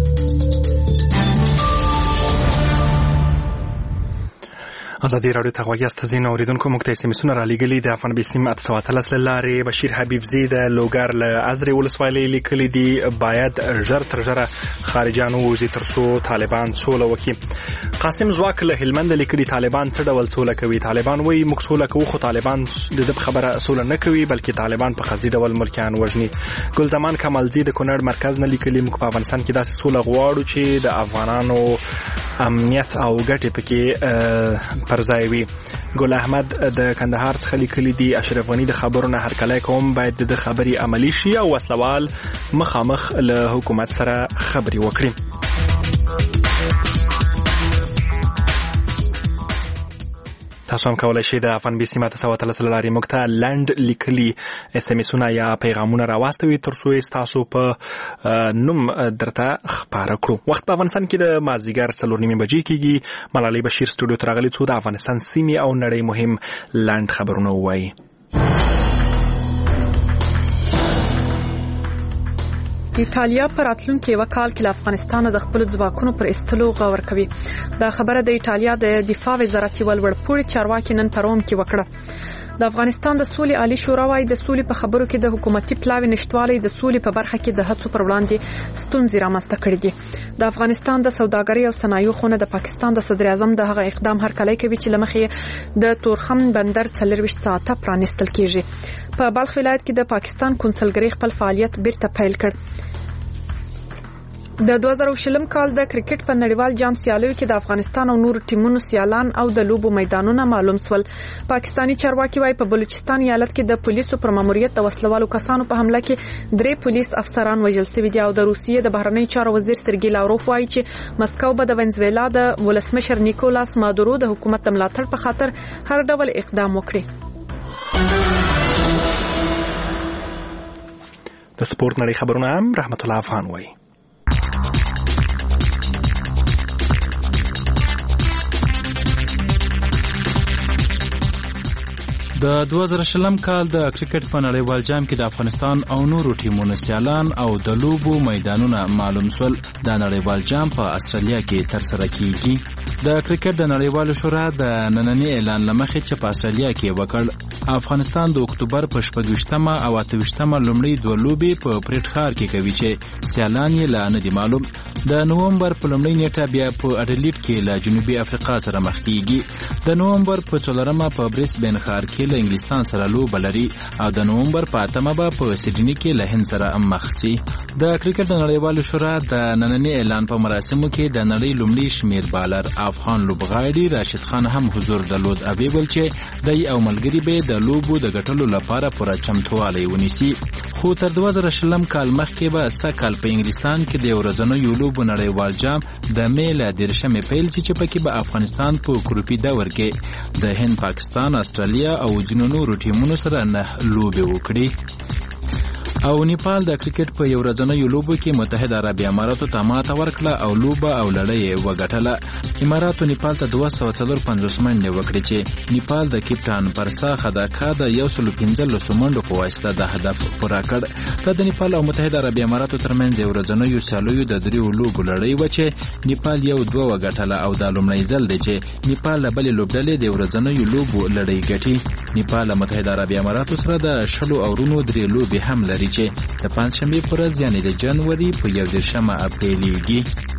ازادي راډیو ته غوږی است زین اوریدونکو موږ ته سیمسونه را لګلی د افغان بسیم اتسواتل لاره بشیر حبیب زی د لوګر له ازري ولسوالۍ لیکلي دي باید ژر تر ژره خارجانو وزي ترڅو طالبان سوله وکړي. قاسم زواک له هلمند لیکلي طالبان څه ډول سوله کوي؟ طالبان وایي موږ سوله کوو خو طالبان د خبره سوله نه کوي بلکې طالبان په قصدي ډول ملکیان وژني. ګلزمان کمالزی د کونړ مرکز نه لیکلي موږ په افغانستان کې داسې سوله غواړو چې د افغانانو امنیت او ګټې پکې پر ځای وي. ګل احمد د کندهار څخه لیکلي دي اشرف غنی د خبرو نه هرکلی کوم باید د خبري عملی شي او وسلوال مخامخ له حکومت سره خبري وکړي. تاسو هم کولای شئ د افغان بي سي ماته سوه اتلس له لارې موږ ته لنډ لیکلي اس ام اسونه یا پیغامونه راواستوي تر څو ستاسو په نوم درته خپاره کړو. وخت په افغانستان کې د مازدیګر څلور نیمې بجې کېږي. ملالۍ بشیر سټوډیو ته راغلې څو د افغانستان سیمې او نړۍ مهم لنډ خبرونه ووایي. ایټالیا پر راتلونکي یو کال کې له افغانستان د خپل ځواکونو پر ایستلو غور کوي. دا خبره د ایټالیا د دفاع وزارت یو لوړپوړي چارواکي نن په روم کې وکړه. د افغانستان د سولې عالی شورا وايي د سولې په خبرو کې د حکومتي پلاوي نشټوالي د سولې په برخه کې د هڅو پر وړاندې ستونزې رامنځته کړې دي. د افغانستان د سوداګرۍ او صنایعو خونه د پاکستان د صدر اعظم د هغه اقدام هرکلی کوي چې لمخې د تورخم بندر څلرويشت ساعته پرانیستل کیږي. په بلخ ولایت کې د پاکستان کنسلګرۍ خپل فعالیت بیرته پیل کړ. د دوه زره شلم کال د کرکټ په نړیوال جام سیالیو کې د افغانستان او نورو ټیمونو سیالان او د لوبو میدانونه معلوم سول. پاکستانی چارواکي وايي په بلوچستان ایالت کې د پولیسو پر ماموریت د وسلوالو کسانو په حمله کې درې پولیس افسران وژل شوي دي او د روسیې د بهرنی چارو وزیر سرګی لاوروف وايي چې مسکو به د وینزویلا د ولسمشر نیکولاس مادورو د حکومت د ملاتړ په خاطر هر ډول اقدام وکړي. د سپورت نړۍ خبرونه هم رحمت الله افغان وايي. د دوه زره شلم کال د کرکټ په نړیوال جام کې د افغانستان او نورو ټیمونو سیالان او د لوبو میدانونه معلوم شول. د نړیوال جام په استرالیا کې ترسره کیږي. د کرکټ د نړیوال شورا د نننی اعلان لمخې چې په استرالیا کې وکړ افغانستان د اکتوبر په شپږویشتمه او اتهویشتمه لومړی دوه لوبې په پریټ ښار کې کوي چې سیالان یې لا نه دي معلوم. د نومبر په لومړۍ نیټه بیا په اډلیډ کې له جنوبي افریقا سره مخ کیږي. د نومبر په څلورمه په بریسبن ښار کې له انګلستان سره لوبه لري او د نومبر په اتمه به په سیډني کې له هند سره مخ شي. د کرکټ د نړیوال شورا د نننی اعلان په مراسمو کې د نړۍ لومړی شمیر بالر افغان لوبغاړي راشد خان هم حضور درلود. ابي بل چې د یو ملګری به د لوبو د ګټلو لپاره پوره چمتووالی ونیسي. خو تر دوه زره شلم کال مخکې به سکهال په انګلستان کې د ورځنیو لوبو نړیوال جام د مې له دېرشمې پیل شي چې پکې به افغانستان په ګروپي دور کې د هند، پاکستان، استرالیا او ځینو نورو ټیمونو سره نه لوبې وکړي. او نیپال د کرکټ په یو ورځنیو لوبو کې متحده عربي اماراتو ته ماته ورکړه او لوبه او لړۍ وګټله. اماراتو نیپال ته دوه سوه څلور پنځوس منډې وکړې چې نیپال د کیپټان پرسا خداکا د یو سلو پنځلسو منډو په واسطه د هدف پوره کړ. دا د نیپال او متحده عربي اماراتو ترمنځ د ورځنیو سیالیو د دریو لوبو لړۍ و چې نیپال یو دوه وګټله او دا لومړی ځل دی چې نیپال له بلې لوبډلې د ورځنیو لوبو لړۍ ګټي. نیپال له متحده عربي اماراتو سره د شلو اورونو درې لوبې هم لري چې د پنځشنبې په ورځ یعنې د جنوري په یو دېرشمه پیلېږي.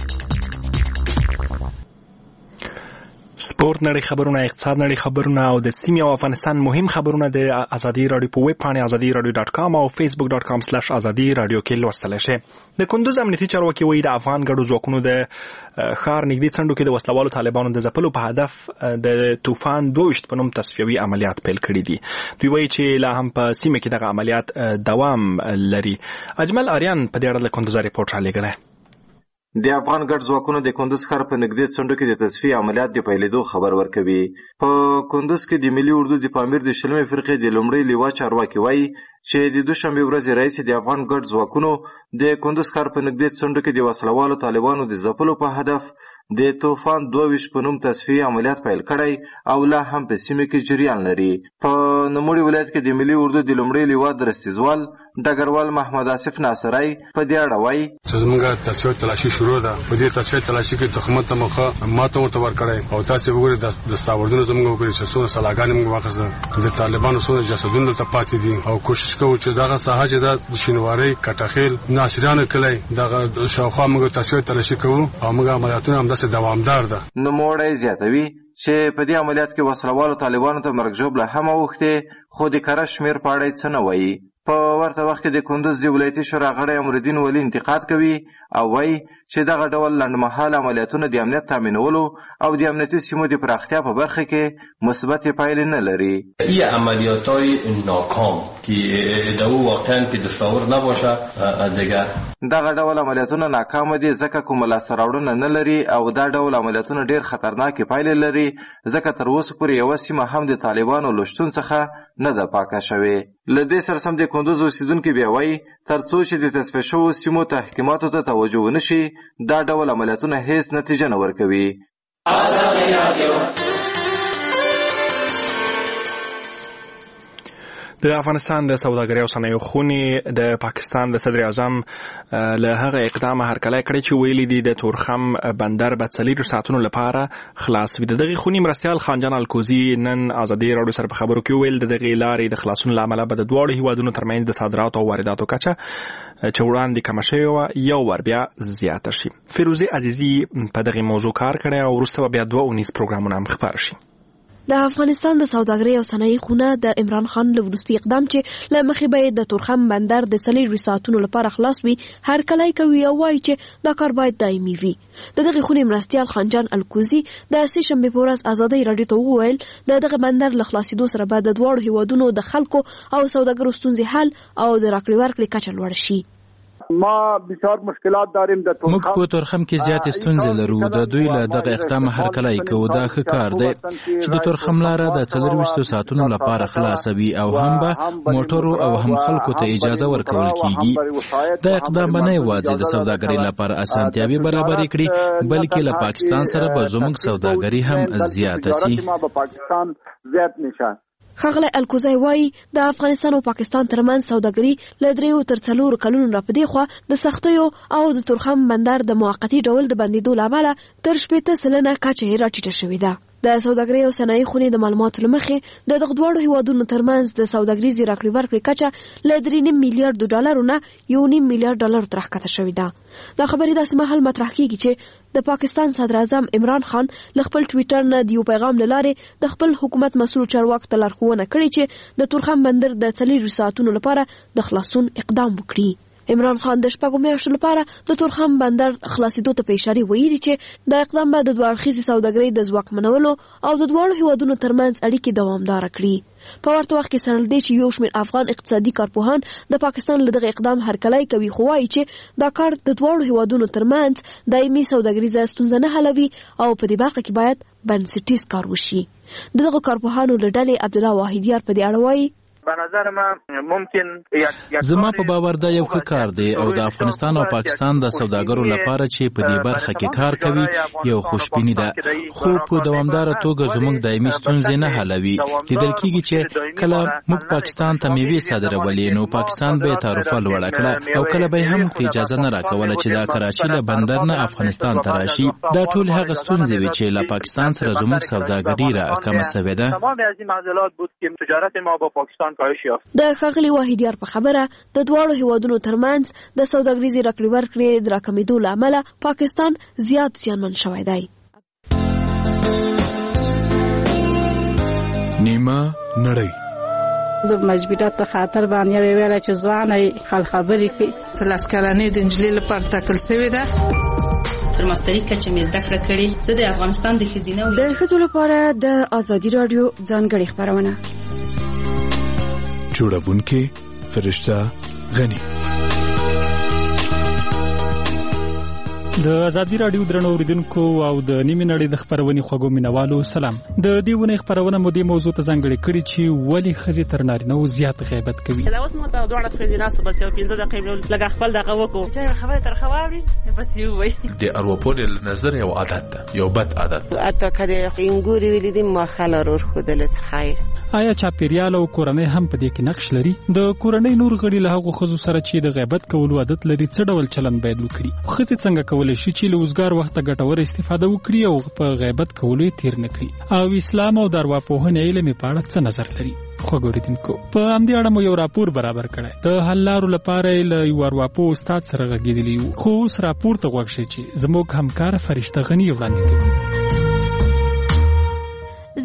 سپورت نړۍ خبرونه، اقتصاد نړۍ خبرونه او د سیمې او افغانستان مهم خبرونه د ازادي رادیو په ویب پاڼې ازادي رادیو ډاټ کام او فیسبوک ډاټ کام سلیش ازادي رادیو کې لوستلی شئ. د کندوز امنیتي چارواکي وایي د افغان ګډو ځواکونو د ښار نږدې څنډو کې د وسلوالو طالبانو د ځپلو په هدف د طوفان دوه ویشت په نوم تصفیوي عملیات پیل کړي دي. دوی وایي چې لا هم په سیمه کې دغه عملیات دوام لري. اجمل آریان په دې اړه له کندوز ریپورټ رالیږلی. د افغان ګډ ځواکونو د کندوز ښار په نږدې څنډو کې د تصفیې عملیات د پیلېدو خبر ورکوي. په کندوز کې د ملي اردو د پامیر د شلمې فرقې د لومړۍ لیوا چارواکي وایي چې د دوشنبې ورځې راهیسې د افغان ګډ ځواکونو د کندوز ښار په نږدې څنډو کې د وسلوالو طالبانو د ځپلو په هدف د طوفان دوه ویشت په نوم تصفیې عملیات پیل کړی او لا هم په سیمه کې جریان لري. په نوموړي ولایت کې د ملي اردو د لومړۍ لیوا درستیزوال ډګروال محمد آصف ناصرای په دې اړه وایي چې زموږ تصفیې تلاشي شروع ده. په دې تصفیې تلاشي کې تخمت ته مخه ماته ورته ورکړی او تاسو وګورئ د دستاوردونو زموږ وګورئ چې څونه سلاګانې موږ واخیسته. د طالبانو څونه جسدونه دلته پاتې دي او کوشش کوو چې دغه ساحه چې د شینواري کټخیل ناصرانو کلی دغه شاوخوا موږ تصفیې تلاشي کوو او موږ عملیاتونه همداسې دوامدار ده. نوموړی زیاتوي چې په دې عملیات کې وسلوالو طالبانو ته مرګ ژوبله هم اوښتې خو د کره شمېر په اړه یې څه نه وایي. په ورته وخت کې د کندوز د ولایتي شورا غړی امرالدین ولی انتقاد کوي او وایي چې دغه ډول لنډمهاله عملیاتونه د امنیت تامینولو او د امنیتي سیمو د پراختیا په برخه کې مثبتې پایلې نه لري. این عملیات‌های ناکام که ادعا واقعا که دستاور نباشه دیگه دغه ډول عملیاتونه ناکام دي ځکه کوم لاسته راوړنه نه لري او دا ډول عملیاتونه ډېر خطرناکې پایلې لري ځکه تر اوسه پورې یوه سیمه هم د طالبانو له شتون څخه نه ده پاکه شوې. له دې سره سم د کندوز اوسېدونکي بیا وایي تر څو چې د تصفیه شوو سیمو تحکیماتو ته توجه ونه شي دا ډول عملیاتونه هیڅ نتیجه نه ورکوي. د افغانستان د سوداګرۍ او صنایعو خونې د پاکستان د صدر اعظم له هغه اقدام هرکلی کړی چې ویلي دي د تورخم بندر به څلور ساعتونو لپاره خلاص وي. د دغې خونې مرستیال خانجان الکوزي نن ازادي راډیو سره په خبرو کې وویل د دغې لارې د خلاصون له امله به د دواړو هیوادونو ترمنځ د صادراتو او وارداتو کچه چې وړاندې کمه شوې وه یو ور بیا زیاته شي. فیروزه عزیزي په دغې موضوع کار کړی او وروسته به بیا دوه اونیز پروګرامونه هم خپاره شي. د افغانستان د سوداګرۍ او صنایع خونه د عمران خان له وروستي اقدام چې له مخې به د تورخم بندر د څلور ساعتونو لپاره خلاص وي هرکلی کوي او وایي چې دا کار باید دایمي وي. د دغې خونې مرستیال خانجان الکوزي د سې شنبې په ورځ ازادۍ راډیو ته وویل د دغه بندر له خلاصېدو سره به د دواړو هیوادونو د خلکو او سوداګرو ستونزې حل او د راکړې ورکړې کچه لوړه شي. ما بسیار مشکلات داریم د تورخم موږ په تورخم کې زیاتې ستونزې لرو. د دوی له دغه اقدام هرکلی کوو. دا ښه کار دی چې د تورخم لاره د څلرویشتو ساعتونو لپاره خلاصه وي او هم به موټرو او هم خلکو ته اجازه ورکول کیږي. دا اقدام به نه یوازې د سوداګرۍ لپاره اسانتیاوې برابرې کړي بلکې له پاکستان سره به زموږ سوداګري هم زیاته سي. ښاغلی الکوزی وایي د افغانستان او پاکستان ترمنځ سوداګري له دریو تر څلورو کلونو راپدې خوا د سختیو او د تورخم بندر د موقتي ډول د بندېدو له امله تر شپېته سلنه کچه یې راټیټه شوې ده. د سوداګرۍ او صنایع خونې د معلوماتو له مخې د دغه دواړو هیوادونو ترمنځ د سوداګریزې راکړې ورکړې کچه له درې نیم میلیارډو ډالرو نه یو نیم میلیارډ ډالرو ته راښکته شوې ده. دا خبرې داسې مهال مطرح کیږي چې د پاکستان صدر اعظم عمران خان له خپل ټویټر نه د یو پیغام له لارې د خپل حکومت مسؤل چارواکو ته لارښوونه کړې چې د تورخم بندر د څلورو ساعتونو لپاره د خلاصون اقدام وکړي. عمران خان د شپږو میاشتو لپاره د تورخم بندر خلاصېدو ته په اشاره ویلي چې دا اقدام به د دوه اړخیزې سوداګرۍ د ځواکمنولو او د دواړو هیوادونو ترمنځ اړیکې دوامداره کړي. په ورته وخت کې سره له دې چې یو شمېر افغان اقتصادي کارپوهان د پاکستان له دغه اقدام هرکلی کوي خو وایي چې دا کار د دواړو هیوادونو ترمنځ دایمي سوداګریزه ستونزه نه حلوي او په دې برخه کې باید بنسټیز کار وشي. د دغه کارپوهانو له ډلې عبدالله واحدیار په دې اړه وایي زما په باور دا یو ښه کار دی او د افغانستان او پاکستان د سوداګرو لپاره چې په دې برخه کې کار کوي یو خوشبیني ده خو په دوامداره توګه زموږ دایمي ستونزې نه حلوي. لیدل کېږي چې کله موږ پاکستان ته میوې صادرولې نو پاکستان به تعرفه لوړه کړه او کله به هم اجازه نه راکوله چې دا کراچي له بندر نه افغانستان ته راشي. دا ټول هغه ستونزې وي چې له پاکستان سره زموږ سوداګري راکمه شوې ده. د ښاغلي واحدیار په خبره د دواړو هیوادونو ترمنځ د سوداګریزې راکړې ورکړې د راکمېدو له امله پاکستان زیات زیانمن شوی دی. نیمه نړۍ د مجبورات په خاطر باندې ویل چې ځواني خل خبرې کوي. لاس کلنې د انجلۍ لپاره ټاکل شوې ده. تر ماستري کچه مې زده کړه کړې. زه د افغانستان د ښځینه د ښځو لپاره د ازادي راډیو ځانګړې خپرونه جوړونکې فرشته غنی. د ازادي راډیو درنو اوریدونکو او د نیمه نړۍ د خبرونې خوږو مینوالو سلام. د دې ونې خبرونه مو د موضوع ته ځانګړې کړې چې ولې ښځې تر نارینه‌و زیات غیبت کوي. دا اوس مو ته دوړه ښځې ناس بس یو پنځه دقیقې لږه خپل دغه وکړو چې خبره تر خواوري بس یو وای. د اروپونې نظر یو عادت ده یو بد عادت. اته کړي انګوري ویلې ما خلارور خودلت خیر. آیا چاپیریال او کورنۍ هم په دې کې نقش لري؟ د کورنۍ نور غړي له هغو ښځو سره چې د غیبت کولو عادت لري څه ډول چلند باید وکړي؟ ښځې څنګه کولی شي چې له اوزګار وخته ګټوره استفاده وکړي او په غیبت کولو یې تیر نه کړي؟ او اسلام او د ارواپوهنې علم په اړه څه نظر لري؟ خوږ اوریدونکو په همدې اړه مو یو راپور برابر کړی. د حل لارو لپاره یې له یو ارواپوه استاد سره غږېدلي یو خو اوس راپور ته غوږ شئ چې زموږ همکاره فرشته غني وړاندې کوي.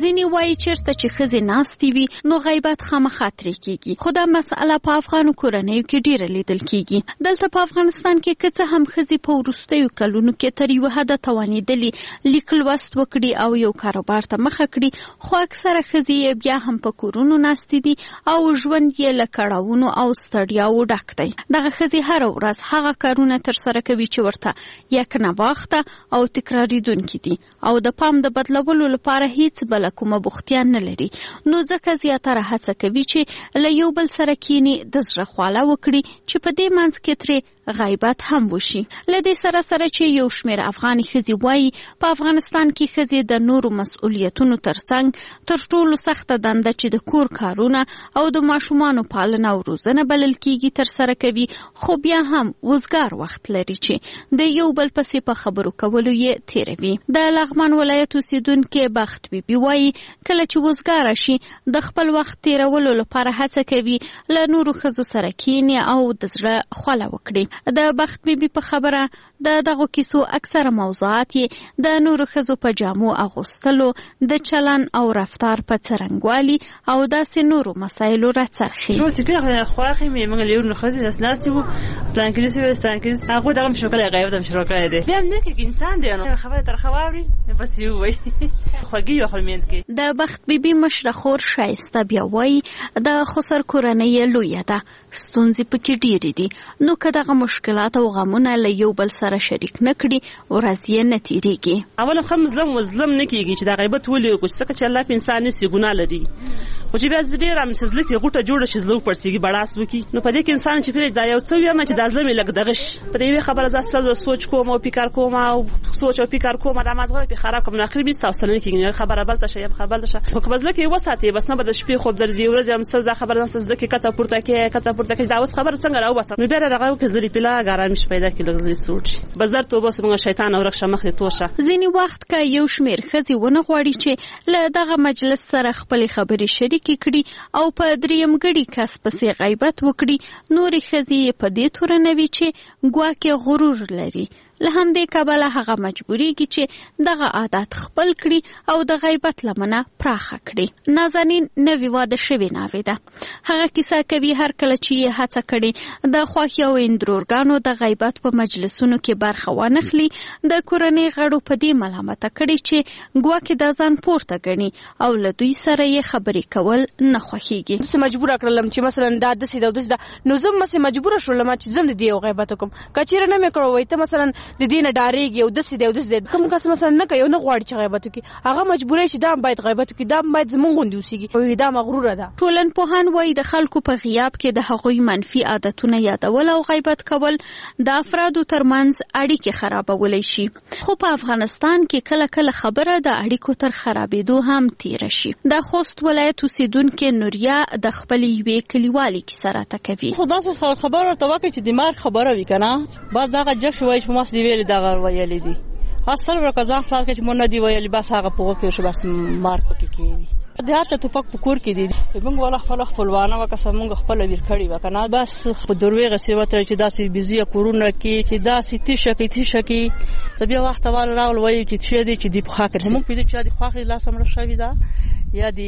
ځینې وایي چیرته چې ښځې ناستې وي نو غیبت خامخا ترې کیږي، خو دا مسئله په افغانو کورنیو کې ډیره لیدل کیږي. دلته په افغانستان کې که څه هم ښځې په وروستیو کلونو کې تر یوه حده توانېدلې لیک لوست وکړي او یو کاروبار ته مخه کړي، خو اکثره ښځې بیا هم په کورونو ناستې دي او ژوند یې له کړاوونو او ستړیاوو ډک دی. دغه ښځې هره ورځ هغه کارونه ترسره کوي چې ورته یک نواخته او تکراریدونکي دي او د پام د بدلولو لپاره هیڅ بله کومه بوختیا نه لري، نو ځکه زیاتره هڅه کوي چې له یو بل سره کینی د زړه خواله وکړي چې په دې منځ کې ترې غیبت هم وشي. له دې سره سره چې یو شمېر افغاني ښځې وایي په افغانستان کې ښځې د نورو مسؤلیتونو ترڅنګ تر ټولو سخته دنده چې د کور کارونه او د ماشومانو پالنه او روزنه بلل کیږي ترسره کوي، خو بیا هم وزګار وخت لري چې د یو بل پسې په خبرو کولو یې تیروي. د لغمان ولایت اوسیدونکې بخت بیبي وایي کله چې وزګاره شي د خپل وخت تیرولو لپاره هڅه کوي له نورو ښځو سره کینی او د زړه خواله وکړي. د بخت بیبي په خبره د دغو کیسو اکثره موضوعات یې د نورو ښځو په جامو اغوستلو، د چلن او رفتار په څرنګوالي او داسې نورو مسایلو راڅرخي. شو سکه خواخي مې موږ له نورو ښځو نسناسي وو پلانکري سوي ستانکري هغه دغه مشکل غیب د مشکل دی. بیا نه کې انسان دی نو خبره تر خواوري بس یو وي خوږی یو خلمنځ کې. د بخت بیبي مشره خور شایسته بیا وایي د خسر کورنۍ لویه ده، ستونزې پکې ډېرې دي، نو که دغه مشکلات او غمونه له یو بل سره شریک نه کړي ورځ یې نه تېرېږي. اوله خو مظلم مظلم نه کېږي چې دا غیبت ولې وکړو ځکه چې الله په انسان هېڅ ګناه لري، خو چې بیا ډېر هم چې زړه کې غوټه جوړه شي زړه وپړسېږي بړاس وکړي، نو په دې کې انسان چې پرې دا یو څه ویمه چې دا زړه مې لږ دغه شي په دې یوې خبره زه اصل سوچ کوم او فکر کوم او سوچ او فکر کوم دا مازغه په خراب کوم نو اخر بي تاسو نه کېږي خبره بل ته شي خبر ده خو په ځل کې وساتې بس نه به د شپې خوب درځي ورځ هم څه دا خبره نه څه کې کته پورته کې کته پورته کې دا اوس خبره څنګه راو بس نو بیا راغو کې زری پلا ګرامش پیدا کې لږ زری سوچ بازار توبه څنګه شیطان او رخصه مخ ته توشه. ځینی وخت کې یو شمیر ښځې ونه غواړي چې له دغه مجلس سره خپل خبرې شریکې کړي او په دریم ګړي کس پسې غیبت وکړي، نورې ښځې په دې تورنوي چې ګواکې غرور لري. له همدې کبله هغه مجبوریږي چې دغه عادت خپل کړي او د غیبت لمنه پراخه کړي. نازنین نوې واده شوې ناوې ده. هغه کیسه کوي هر کله چې یې هڅه کړې د خوښۍ او اندرورګانو د غیبت په مجلسونو کې برخه وانخلي، د کورنۍ غړو په دې ملامته کړي چې ګواکې د ځان پورته ګڼي او له دوی سره یې خبرې کول نه خوښیږي. زه مجبوره کړلم چې مثلا دا داسې ده او داسې ده، نو زه مسې مجبوره شولم چې زه د دې یو غیبت وکړم. که چېرې نه مې کړو وایي ته مثلا د دې نه ډارېږي او داسې دی او داسې دی، کوم کس مثلا نه کوي او نه غواړي چې غیبت وکړي، هغه مجبوری چې دا هم باید غیبت وکړي، دا هم باید زموږ غوندې اوسېږي او دا مغروره ده. ټولنپوهان وایي د خلکو په غیاب کې د هغوی منفي عادتونه یادول او غیبت کول د افرادو ترمنځ اړیکې خرابولی شي، خو په افغانستان کې کله کله خبره د اړیکو تر خرابېدو هم تیره شي. د خوست ولایت اوسیدونکې نوریا د خپلې یوې کلیوالې کیسه راته کوي. خو داسې خبره ورته وکړي چې دماغ خبره وي که نه، بعد دغه جګ شو وایي چې ماس دې ویلې دغه ویلې دي اصل ورکه ځان خلاص کړي چې مونږ نه دي ویلې بس هغه په وکړي شو بس مارک پکې کېږي. د هر چا توپک په کور کې دي، موږ والا خپل خپلوانه وکړه موږ خپل ویر کړی وکنه بس په دروغه سیوته چې داسې بيزي کورونه کې چې داسې تیشه کې تیشه کې بیا وخت وال راول وایي چې څه دي چې دی په خاطر موږ په دې چې د خواخې لاس مړ شوی دا یا د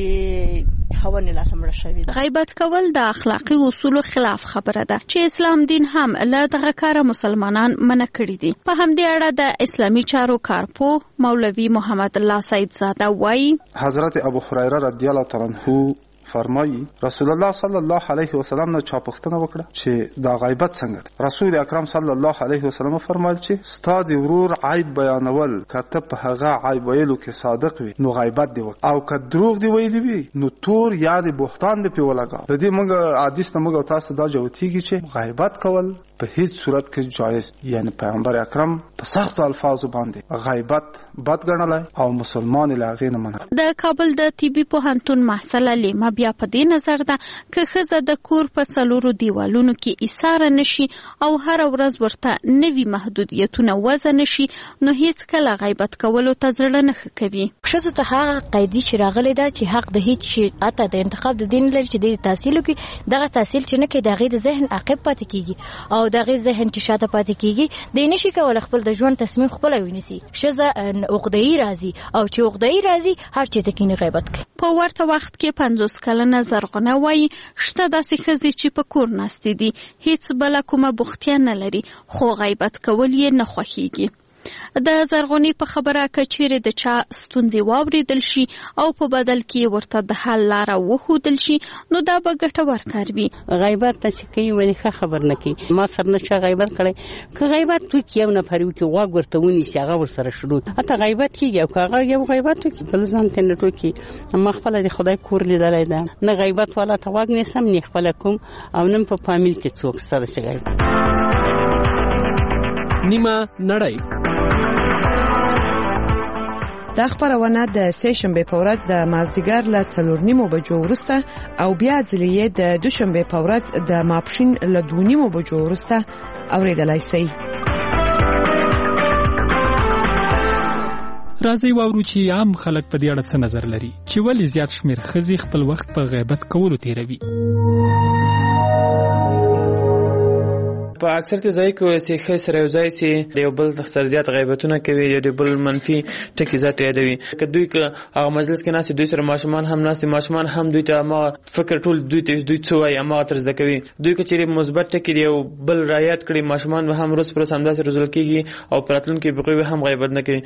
هونه لاس مړ شوی دا. غیبت کول د اخلاقی اصولو خلاف خبره ده چې اسلام دین هم له دغه کار مسلمانان منع کړی دي. په همدې اړه د اسلامي چارو کارپو مولوی محمد الله سید زاده وایي حضرت ابو هريره رضی الله تعالی عنہ فرمایي رسول الله صلی الله علیه وسلم نه چا پوښتنه وکړه چې دا غیبت څنګه ده. رسول اکرم صلی الله علیه وسلم فرمایل چې ستا د ورور عیب بیانول کته په هغه عیب ویلو کې صادق وي نو غیبت دی وکړه، او که دروغ دی ویلی وي نو تور یا د بهتان دی په ولګا. د دې موږ حدیث نه موږ تاسو دا جوتیږي چې غیبت کول په هیڅ صورت کې جایز، یعنی پیغمبر اکرم په سخت الفاظو باندې غیبت بد ګڼلای او مسلمان لاغې نه منل. د کابل د طبي پوهنتون محصله لیما بیا په دې نظر ده که ښځه د کور په څلورو دیوالونو کې ایساره نشي او هر ورځ ورته نوي محدودیتونه وضع نشي نو هیڅ کله غیبت کولو ته زړه نه ښه کوي. ښځو ته هغه قاعده چې راغلې ده چې حق د هیڅ شي اته د انتخاب د دین لري چې د تحصیل کې دغه تحصیل چې نه کې د غیر ذهن عقب پاتې کیږي او او دغه ذهن چې شاته پاتې کیږي د نشي کول خپل د ژوند تصمیم خپل ونیسي شزه عقده‌ای راځي او چې عقده‌ای راځي هر چې د کینې غیبت کوي. په ورته وخت کې پنځوس کلنه زرغونه وایي شته داسې ښځې چې په کور ناستې دي هیڅ بله کومه بوختیا نه لري خو غیبت کول یې نه خوښیږي. د زرغونی په خبره کچېره د چا ستونزې واوریدل شي او په بدل کې ورته د حل لاره وښودل شي نو دا به ګټور کار وي. غیبت چې کوي ولې ښه خبر نه کوي ما سره نه چا غیبت کړي که غیبت تو یو نفر یو چې غوږ ورته ونیسي هغه ورسره شروع حتی غیبت کیږي او که هغه یو غیبت وکړي بل ځان ته نه ټوکي ما خپله د خدای کور لیدلی ده نه غیبت والا ته غوږ نیسم نه خپله کوم او نه په فامیل کې څوک سره چې غیبت نیمه نړۍ. دا خبرونه د سه شنبه په ورځ د مازدیګر له څلور نیمو بجو وروسته او بیا ځلې د دوشنبه په ورځ د ماپښین له دوه نیمو بجو وروسته اوریدلای شئ. راځي واورو چې عام خلک په دې اړه څه نظر لري چې ولې زیات شمیر ښځې خپل وخت په غیبت کولو تیروي. په اکثر ځای کې چې ښه سره یو ځای چې یو بل سره زیات غیبتونه کوي یا د بل منفي ټکي ذات یادوي که دوی که هغه مجلس کې ناست دوی سره ماشومان هم ناست ماشومان هم دوی ته ما فکر ټول دوی ته دوی څه وایي هغه تر زده کوي دوی که چیرې مثبت ټکي یو بل رعایت کړي ماشومان به هم روز پر روز همداسې روزل کېږي او په راتلونکي کې به هم غیبت نه کوي.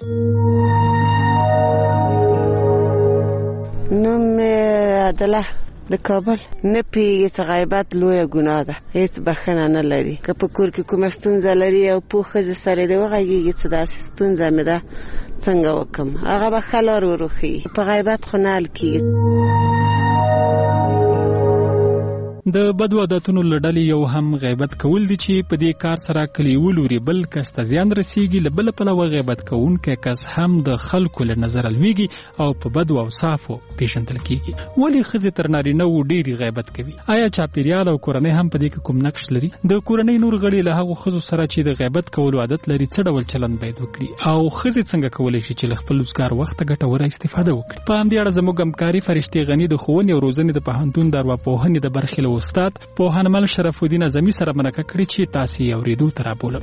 نوم عدله د کابل نه پیږي چې غیبت لویه ګناه ده هیڅ بخښنه نه لري که په کور کې کومه ستونزه لري او پوه ښځې سره دې وغږېږي چې داسې ستونزه مې ده څنګه وکړم هغه به ښه لار وروښیي په غیبت خو نه حل کېږي. د بدو عادتونو له ډلې یو هم غیبت کول دي چې په دې کار سره کلی ولوري بل کس ته زیان رسیږي له بل پلوه غیبت کوونکی کس هم د خلکو له نظره لویږي او په بدو اوصافو پیژندل کیږي. ولې ښځې تر نارینه‌و ډېرې غیبت کوي؟ آیا چاپیریال او کورنۍ هم په دې کې کوم نقش لري؟ د کورنۍ نور غړي له هغو ښځو سره چې د غیبت کولو عادت لري څه ډول چلند باید وکړي او ښځې څنګه کولی شي چې له خپل روزګار وخته ګټوره استفاده وکړي؟ په همدې اړه زموږ همکاري فرشتې غني د ښوونې او روزنې د پوهنتون د ارواپوهنې د برخې له استاد پوهنمل شرف الدین اعظمي سره مرکه کړې چې تاسو یې اورېدو ته رابولم.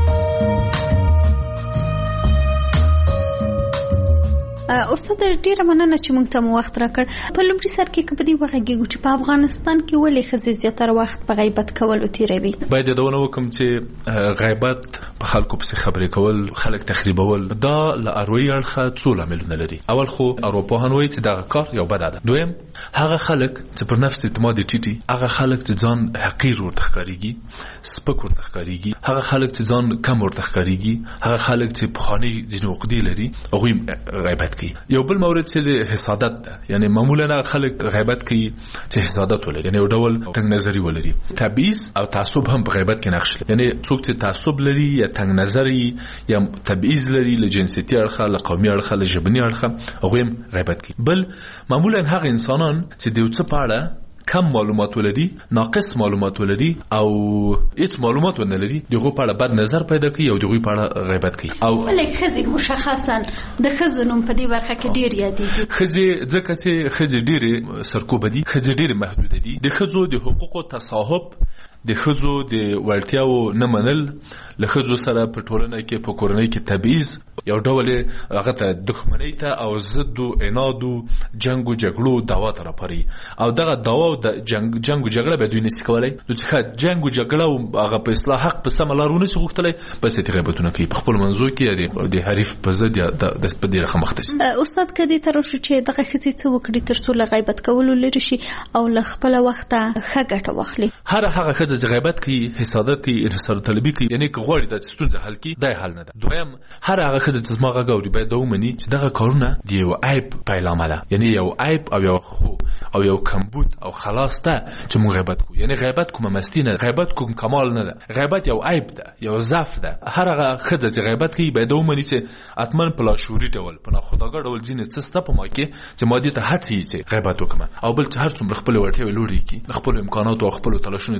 استاد ډیره مننه چې موږ ته مو وخت راکړ. په لومړي سر کې کبدي وغږیږو چې په افغانستان کې ولې ښځې زیاتره وخت په غیبت کولو تیروي. باید یادونه وکړم چې غیبت په خلکو پسې خبرې کول خلک تخریبول دا له اروایي اړخه څو لاملونه لري. اول خو ارواپوهان وایي چې دغه کار یو بد عادت. دویم هغه خلک چې پر نفس اعتماد ټیټي هغه خلک چې ځان حقیر ورته ښکارېږي سپک ورته ښکارېږي هغه خلک چې ځان کم ورته ښکارېږي هغه خلک چې پخواني ځینې عقدې لري هغوی غیبت کوي. یو بل مورد چې د حسادت ده یعنی معمولا خلک غیبت کوي چې حسادت ولري یعنی یو ډول تنگ نظری ولري. تبعیض او تعصب هم په غیبت کې نقش لري یعنی څوک چې تعصب لري یا تنگ نظری یا تبعیض لري له جنسیتي اړخه له قومي اړخه له ژبني اړخه هغوی هم غیبت کوي. بل معمولا هغه انسانان چې د یو څه په اړه کم معلومات ولري ناقص معلومات ولري او هیڅ معلومات ونه لري دغه په اړه بد نظر پیدا کوي او دغه په اړه غیبت کوي. او ولې ښځې مشخصا د ښځو نوم په دې برخه کې ډیر یادېږي؟ ښځې ځکه چې ښځې ډېرې سرکوبه دي ښځې ډېرې محدوده دي. د ښځو د حقوقو تصاحب د ښځو د وړتیاو نه منل له ښځو سره په ټولنه کې په کورنۍ کې تبعیض یو ډول هغه ته دښمنۍ ته او ضد او عناد او جنگ او جګړو دعوا ته راپاري او دغه دعوا او د جنگ جنگ او جګړه به دوی نشي کولای نو چې جنگ او جګړه او هغه په اصلاح حق په سم لارونه سي غوښتلای بس ته غیبتونه کوي په خپل منځو کې د حریف په ضد یا د په دې رقم مختص. استاد کدي تر شو چې دغه ښځې څه وکړي تر څو له غیبت کولو لري شي او له خپل وخته ښه ګټه واخلي؟ هر هغه ښځه چې غیبت کوي حسادت کوي انحصار طلبي کوي یعنی که غواړي د ستونزه حل کړي دا حل نه ده. دویم هر هغه ښځه چې زما غږ اوري باید دا ومني چې دغه کارونه د یو عیب پیلامه ده یعنی یو عیب او یو خو او یو کمبود او خلاص ته چې موږ غیبت کوو یعنی غیبت کومه مستی نه غیبت کوم کمال نه ده غیبت یو عیب ده یو ضعف ده. هر هغه ښځه چې غیبت کوي باید دا ومني چې اتمن په لاشعوري ډول په ناخودآګاه ډول ځینې څه سته په ما کې چې ما دې ته هڅې چې غیبت وکړم او بل چې هر څومره خپل وړتیاوې لوړې کړي خپل امکانات او خپل تلاشونه ته ادامه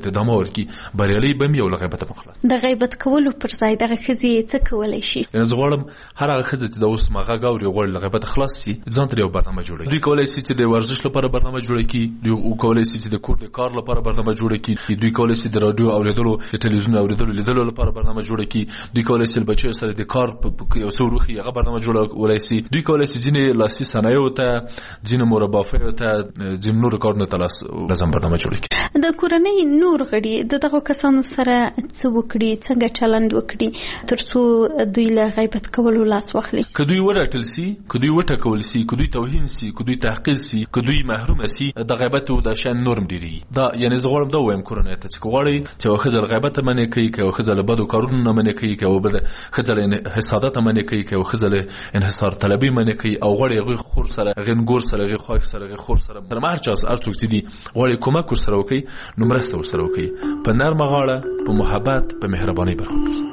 ورکی بریالي بم یو لغیبت مخله د غیبت کولو پر ځای دغه خزي څه کولای شي. یعنی زه غواړم هر هغه خزه چې د اوس ماغه غاوري غوړ لغیبت خلاص شي ځان ته یو برنامه جوړي. دوی کولای شي چې د ورزش لپاره برنامه جوړ کړي، دوی کولای شي چې د کور د کار لپاره برنامه جوړ کړي، دوی کولای شي د رادیو اوریدلو د ټلویزیون اوریدلو لیدلو لپاره برنامه جوړ کړي، دوی کولای شي بچو سره د کار یو څو روخي هغه برنامه جوړولای شي، دوی کولای شي جنې لاسي صنایع ته جنې مربافه ته جنې نور کارونه تلاس لازم برنامه جوړ کړي. د کورنۍ نور غړي د دغه کسانو سره څه وکړي، څنګه چلند وکړي ترڅو دوی له غیبت کولو لاس واخلي. که دوی ورټل سي، که دوی وټکول سي، که دوی توهین سي، که دوی تحقیر سي، که دوی محروم سي، د غیبت او د شان نورم ډیری. دا یعنی زه غواړم دا وایم کورنۍ ته چې غواړي چې وخزل غیبت منې کوي، که وخزل بدو کارونه نه منې کوي، که وبد خزل حسادت منې کوي، که وخزل انحصار طلبي منې کوي او غواړي غي خور سره غن ګور سره غي خواخ سره غي خور سره تر مار چاس ارڅوک چې دي غواړي کومک ور سره وکي نو مرسته ور سره وکي په نرمه غاړه، په محبت، په مهرباني برخورد.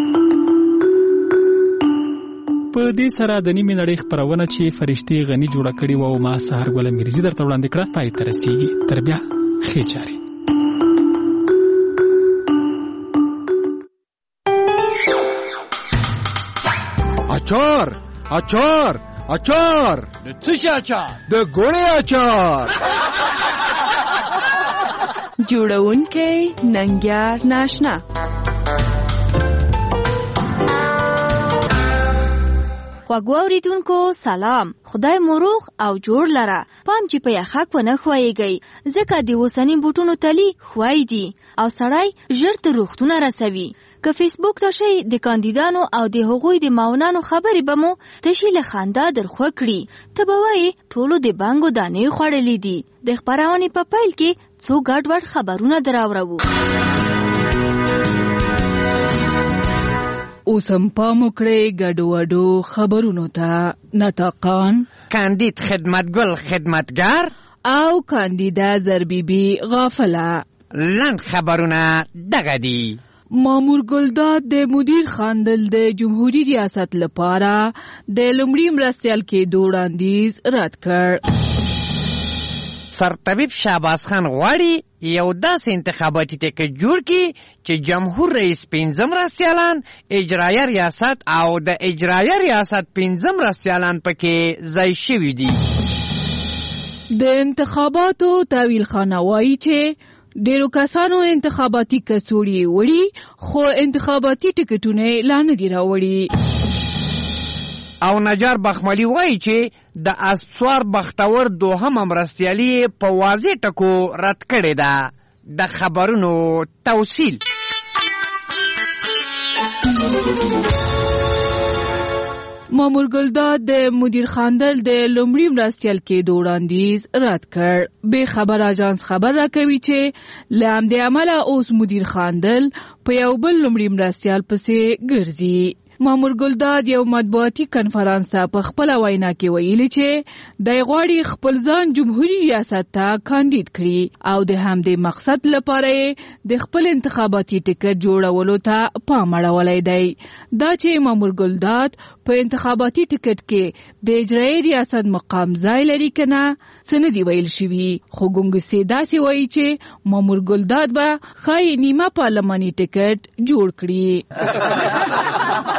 په دې سره د نیمه نړۍ خبرونه چې فرشتي غني جوړه کړې و او ما سحر ګل میرزي درته وړاندې کړه پای ته رسیږي. تر بیا ښه چاري. اچار اچار اچار د څه شي اچار؟ د ګوړې اچار. جوړونکې ننګیار ناشنا. خواږه اوریدونکو سلام، خدای مو روغ او جوړ لره. پام چې په یخک ونه خوایږئ ځکه د اوسني بوټونو تلی خوای دي او سړی ژر تر روغتونه رسوي. که فیسبوک ته شئ د کاندیدانو او د هغوی د معاونانو خبرې به مو تشي له خندا درخوا کړي. ته به وایې ټولو د بنګو دانې خوړلې دي. د خپرونې په پیل کې څو ګډوډ خبرونه دراوړو. اوس هم پام وکړئ ګډوډو خبرونو ته. نطاقان کاندید خدمتګل خدمتګار او کاندیده زربیبي غافله. لنډ خبرونه دغه دي. مامور ګلداد د مدیر خاندل د جمهوریت ریاست لپاره د لومړي مرستیال کېدو وړاندیز رد کړ. سرطبیب شهباز خان غواړي یو داسې انتخاباتي ټکټ جوړ کړي چې جمهور رئیس پنځه مرستیالان، اجرایه ریاست او د اجرایه ریاست پنځه مرستیالان پکې ځای شوي دي. د انتخاباتو تاویل خانه وایي چې ډیرو کسانو انتخاباتي کڅوړې وړي خو انتخاباتي ټکټونه لا نه دي راوړي. او نجار بخملي وایي چې د اسوار بختور دوهم مرستیالي په واضح ټکو رد کړې ده. د خبرونو توصیل. مامور ګلداد د مدیر خاندل د لومړي مرستیال کېدو وړاندیز رد کړ. به خبر اژانس خبر راکوي چې له همدې امله اوس مدیر خاندل په یو بل لومړي مرستیال پسې ګرځي. مامور ګلداد یو مطبوعاتي کنفرانس ته په خپل وینا کې ویلي چې د غواړي خپل ځان جمهوریت ریاست ته کاندید کړي او د همدې مقصد لپاره د خپل انتخاباتي ټکټ جوړولو ته پام اړولی دی. دا چې مامور ګلداد په انتخاباتي ټکټ کې د اجرایي ریاست مقام ځای لري که نه څه نه دي ویل شوي، خو ګنګوسې داسې وایي چې مامور ګلداد به ښایي نیمه پارلماني ټکټ جوړ کړي.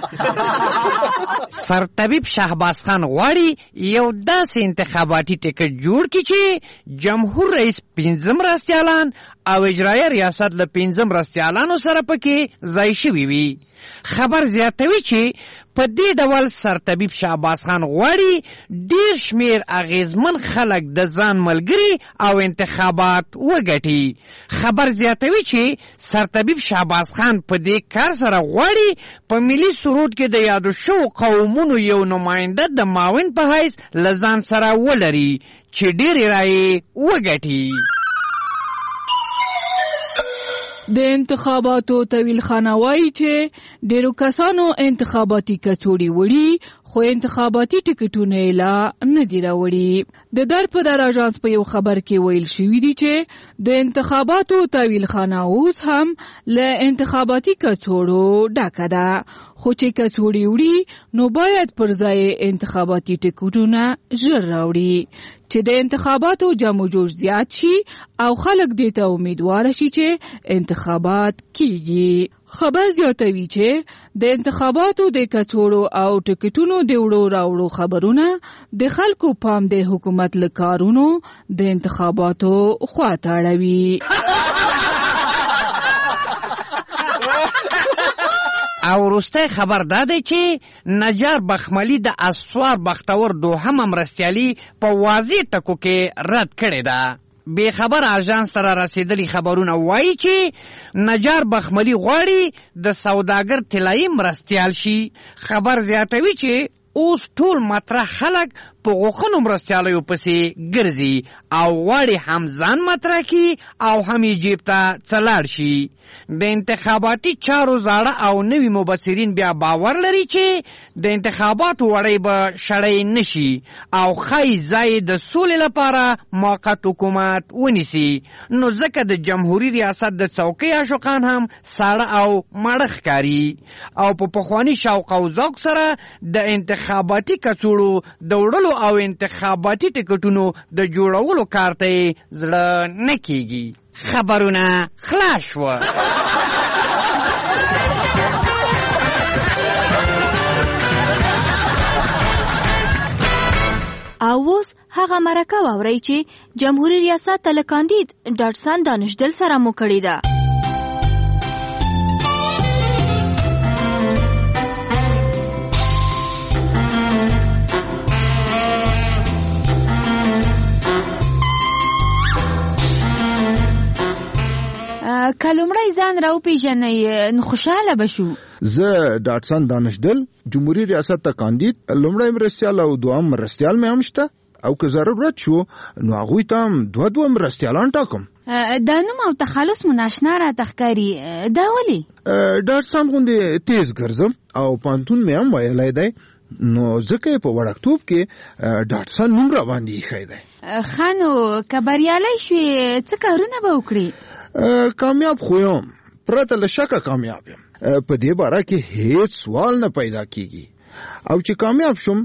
سرطبیب شهباز خان غواړي یو داسې انتخاباتي ټکټ جوړ کړي چې جمهور رئیس پنځه مرستیالان او اجرایه ریاست له پنځه مرستیالانو سره پکې ځای شوي وي. خبر زیاتوي چې په دې ډول سرطبیب شهباز خان غواړي ډیر شمیر اغیزمن خلک د ځان ملګري او انتخابات وګټي. خبر زیاتوي چې سرطبیب شهباز خان په دې کار سره غواړي په ملي سرود کې د یادو شوو قومونو یو نماینده د معاون په حیث له ځان سره ولري چې ډیرې رایې وګټي. د انتخاباتو طویل خانه وایي چې ډیرو کسانو انتخاباتي کڅوړې وړي خو خو انتخاباتي ټکټونه یې لا نه دي راوړي. د درپدر اژانس په یو خبر کې ویل شوي دي چې د انتخاباتو تاویل خانه اوس هم له انتخاباتي کڅوړو ډکه ده، خو چې کڅوړې وړي نو باید پر ځای انتخاباتي ټکټونه ژر راوړي چې د انتخاباتو جمع جوش زیات شي او خلک دې ته امیدوار شي چې انتخابات کیږي. خبر زیاتوي چې د انتخاباتو د کڅوړو او ټکټونو د وړو راوړو خبرونه د خلکو پام د حکومت له کارونو د انتخاباتو خواته اړوي. او وروستی خبر دا دی چې نجار بخملي د اسوار بختور دوهمه مرستیالي په واضح ټکو کې رد کړې ده. بې خبر اژانس سره رسیدلي خبرونه وایي چې نجار بخملي غواړي د سوداګر طلایي مرستیال شي. خبر زیاتوي چې اوس ټول مطرح خلک په غوښنو مرستیالیو پسې ګرځي او غواړي هم ځان مطرح کړي او هم یې جیب ته څه لاړ شي. د انتخاباتي چارو زاړه او نوي مبصرین بیا باور لري چې د انتخاباتو وړۍ به شړۍ نشي او ښایي ځای د سولې لپاره موقت حکومت ونیسي. نو ځکه د جمهوري ریاست د څوکۍ عاشقان هم ساړه او ماړه ښکاري او په پخواني شوق او ذوق سره د انتخاباتي کڅوړو د وړلو او انتخاباتي ټکټونو د جوړولو کار ته زړه نه کیږي. خبرونه خلاص شوه. او اوس هغه مرکه واورئ چې جمهوریت ریاست ته له کاندید ډاټسن دانشدل سره مو کړې ده. که لومړی ځان راوپېژنئ نو خوشحاله به شو. زه ډاټسن دانشدل، جمهوري ریاست ته کاندید، لومړی مرستیال او دوهم مرستیال مې هم شته او که ضرورت شو نو هغوی ته هم دوه دوه مرستیالان ټاکم. دا نوم او تخلص مو ناشنا راته ښکاري، دا ولې؟ ډاټسن غوندې تیز ګرځم او پانتون مې هم ویلی دی نو ځکه یې په وړکتوب کې ډاټسن نوم راباندې ایښی دی. ښه نو که بریالی شوې څه کارونه به وکړي؟ کامیاب خو یم، پرته له شکه کامیاب یم. په دې باره کې هیڅ سوال نه پیدا کیږي. او چې کامیاب شم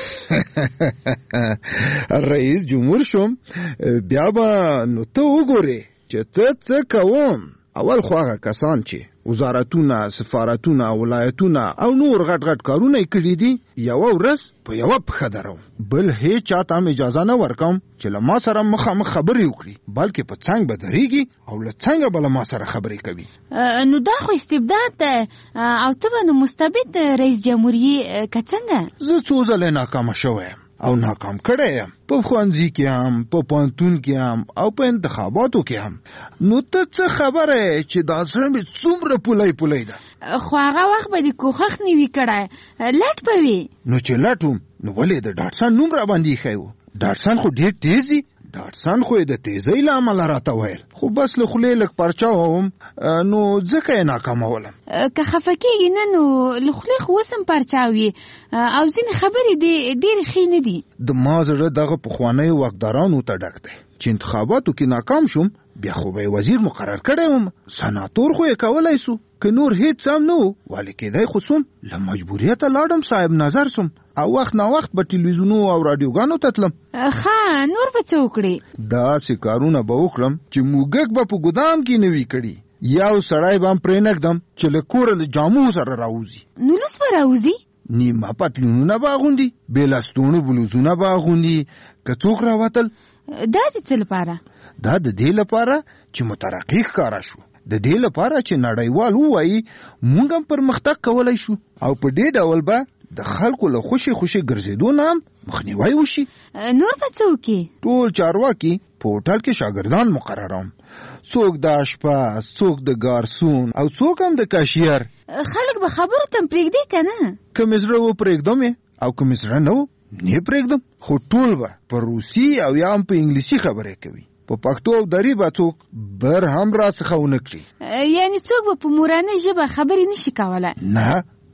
رئیس جمهور شم بیا به نو ته وګورې چې ته څه کوم. اول خو هغه کسان چې وزارتونه، سفارتونه، ولایتونه او نور غټ غټ کارونه یې کړي دي یوه ورځ په یوه پښه دروم. بل هیڅ چاته هم اجازه نه ورکوم چې له ما سره مخامخ خبرې وکړي، بلکې په څنګ به درېږي او له څنګه به له ما سره خبرې کوي. نو دا خو استبداد ده او ته به نو مستبد رئیس جمهوریه که څنګه؟ زه څو ځلې ناکامه شوی یم او ناکام کړی یم، په ښوونځي کې هم، په پوهنتون کې هم او په انتخاباتو کې هم. نو ته څه خبره یې چې دا زړه مې څومره پولی پولی ده؟ خو هغه وخت به دې کوښښ نه وي کړی، لټ به وي. نو چې لټ وم نو ولې د ډاټسن نوم راباندې ایښی و؟ ډاټسن خو ډېر تیز وي، ډاټسن خو یې د تیزۍ له امله راته ویل، خو بس له خولې لږ پرچاوه وم نو ځکه یې ناکامولم. که خفه کېږي نه نو له خولې خو اوس هم پرچاوي او ځینې خبرې دې ډېرې ښې نه دي. د ما زړه دغه پخوانیو واکدارانو ته ډک دی چې انتخاباتو کې ناکام شوم بیا خو به یې وزیر مقرر کړی وم، سناتور خو یې کولی سو، که نور هیڅ هم نه و والې کېدی خو سوم له مجبوریته لاړم صاحب نظر سوم او وخت نا وخت به ټلویزیونو او راډیوګانو ته تلم. ښه نور به څه وکړې؟ داسې کارونه به وکړم چې موږک به په ګدام کې نه وي کړي، یو سړی به هم پرې نږدم چې له کوره له جامو سره راوځي. نو لوس به راوځي؟ نیمه پتلونونه به اغوندي، بې لستوڼو بلوزونه به اغوندي. که څوک راوتل دا د څه لپاره؟ دا د دې لپاره چې مترقي ښکاره شو، د دې لپاره چې نړیوال ووایي موږ هم پرمختګ کولی شو او په دې ډول به د خلکو له خوشي خوشي ګرځېدو نه هم مخنیوی وشي. نور به څه وکړي؟ ټول چارواکي په هوټل کې شاګردان مقرروم، څوک د اشپز، څوک د ګارسون او څوک هم د کاشیر. خلک به خبرو ته پرېږدي که نه؟ که مې زړه و پرېږدم او که مې زړه نه و نه پرېږدم، خو ټول به په روسي او یا هم په انګلیسي خبرې کوي، په پښتو او دري به څوک بر هم را څخه ونه کړي. یعنی څوک به په مورنۍ ژبه خبرې نشي کولی؟ نه،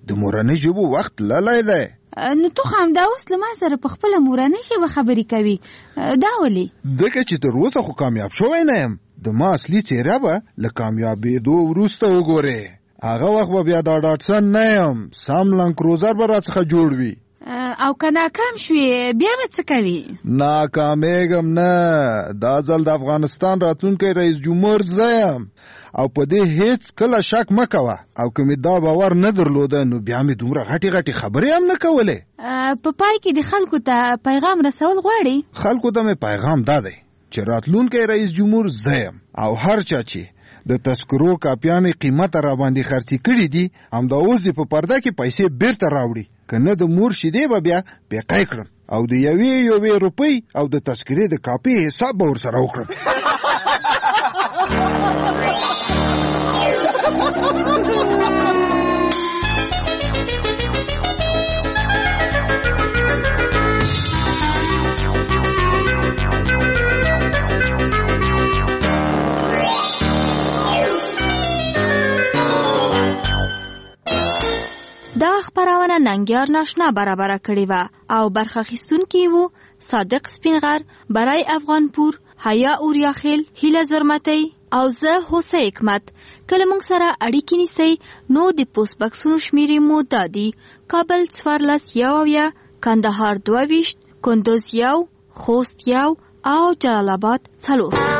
د مورنۍ ژبو وخت للی دی. نو تو خو همدا اوس له ما سره په خپله مورنۍ ژبه خبرې کوي، دا ولې؟ ځکه چې تر اوسه خو کامیاب شوی نه یم. د ما اصلي څېره به له کامیابېدو وروسته وګورې. هغه وخت به بیا دا ډاټسن نه یم، سام لانګ کروزر به راڅخه جوړ وي. او که ناکام شوې بیا به څه کوي؟ ناکامیږم نه. دا ځل د افغانستان راتلونکی رئیس جمهور زه یم او په دې هیڅ کله شک مه کوه. او که مې دا باور نه درلوده نو بیا مې دومره غټې غټې خبرې هم نه کولې. په پای کې د خلکو ته پیغام رسول غواړي؟ خلکو ته مې پیغام دا دی چې راتلونکی رئیس جمهور زه یم او هر چا چې د تذکرو کاپیانې قیمته را باندې خرڅې کړي دي همدا اوس دې په پرده کې پیسې بیرته راوړي، که نه د مور شیدې به بیا بیقی کړم او د یوې یوې روپۍ او د تذکرې د کاپي حساب به ورسره وکړم. دا خبرونه ننګیار ناشنا برابر کړې و او برخه اخیستونکي وو صادق سپینغر، برای افغانپور، حیا اوریاخیل، هیله زرمتی او زه هوسه حکمت. کله موږ سره اړیکې نیسئ نو د پوسټ بکسونو شمیرې مو دا دي: کابل څوارلس یو اویا، کندهار دوه ویشت، کندوز یو، خوست یو او جلال آباد څلور.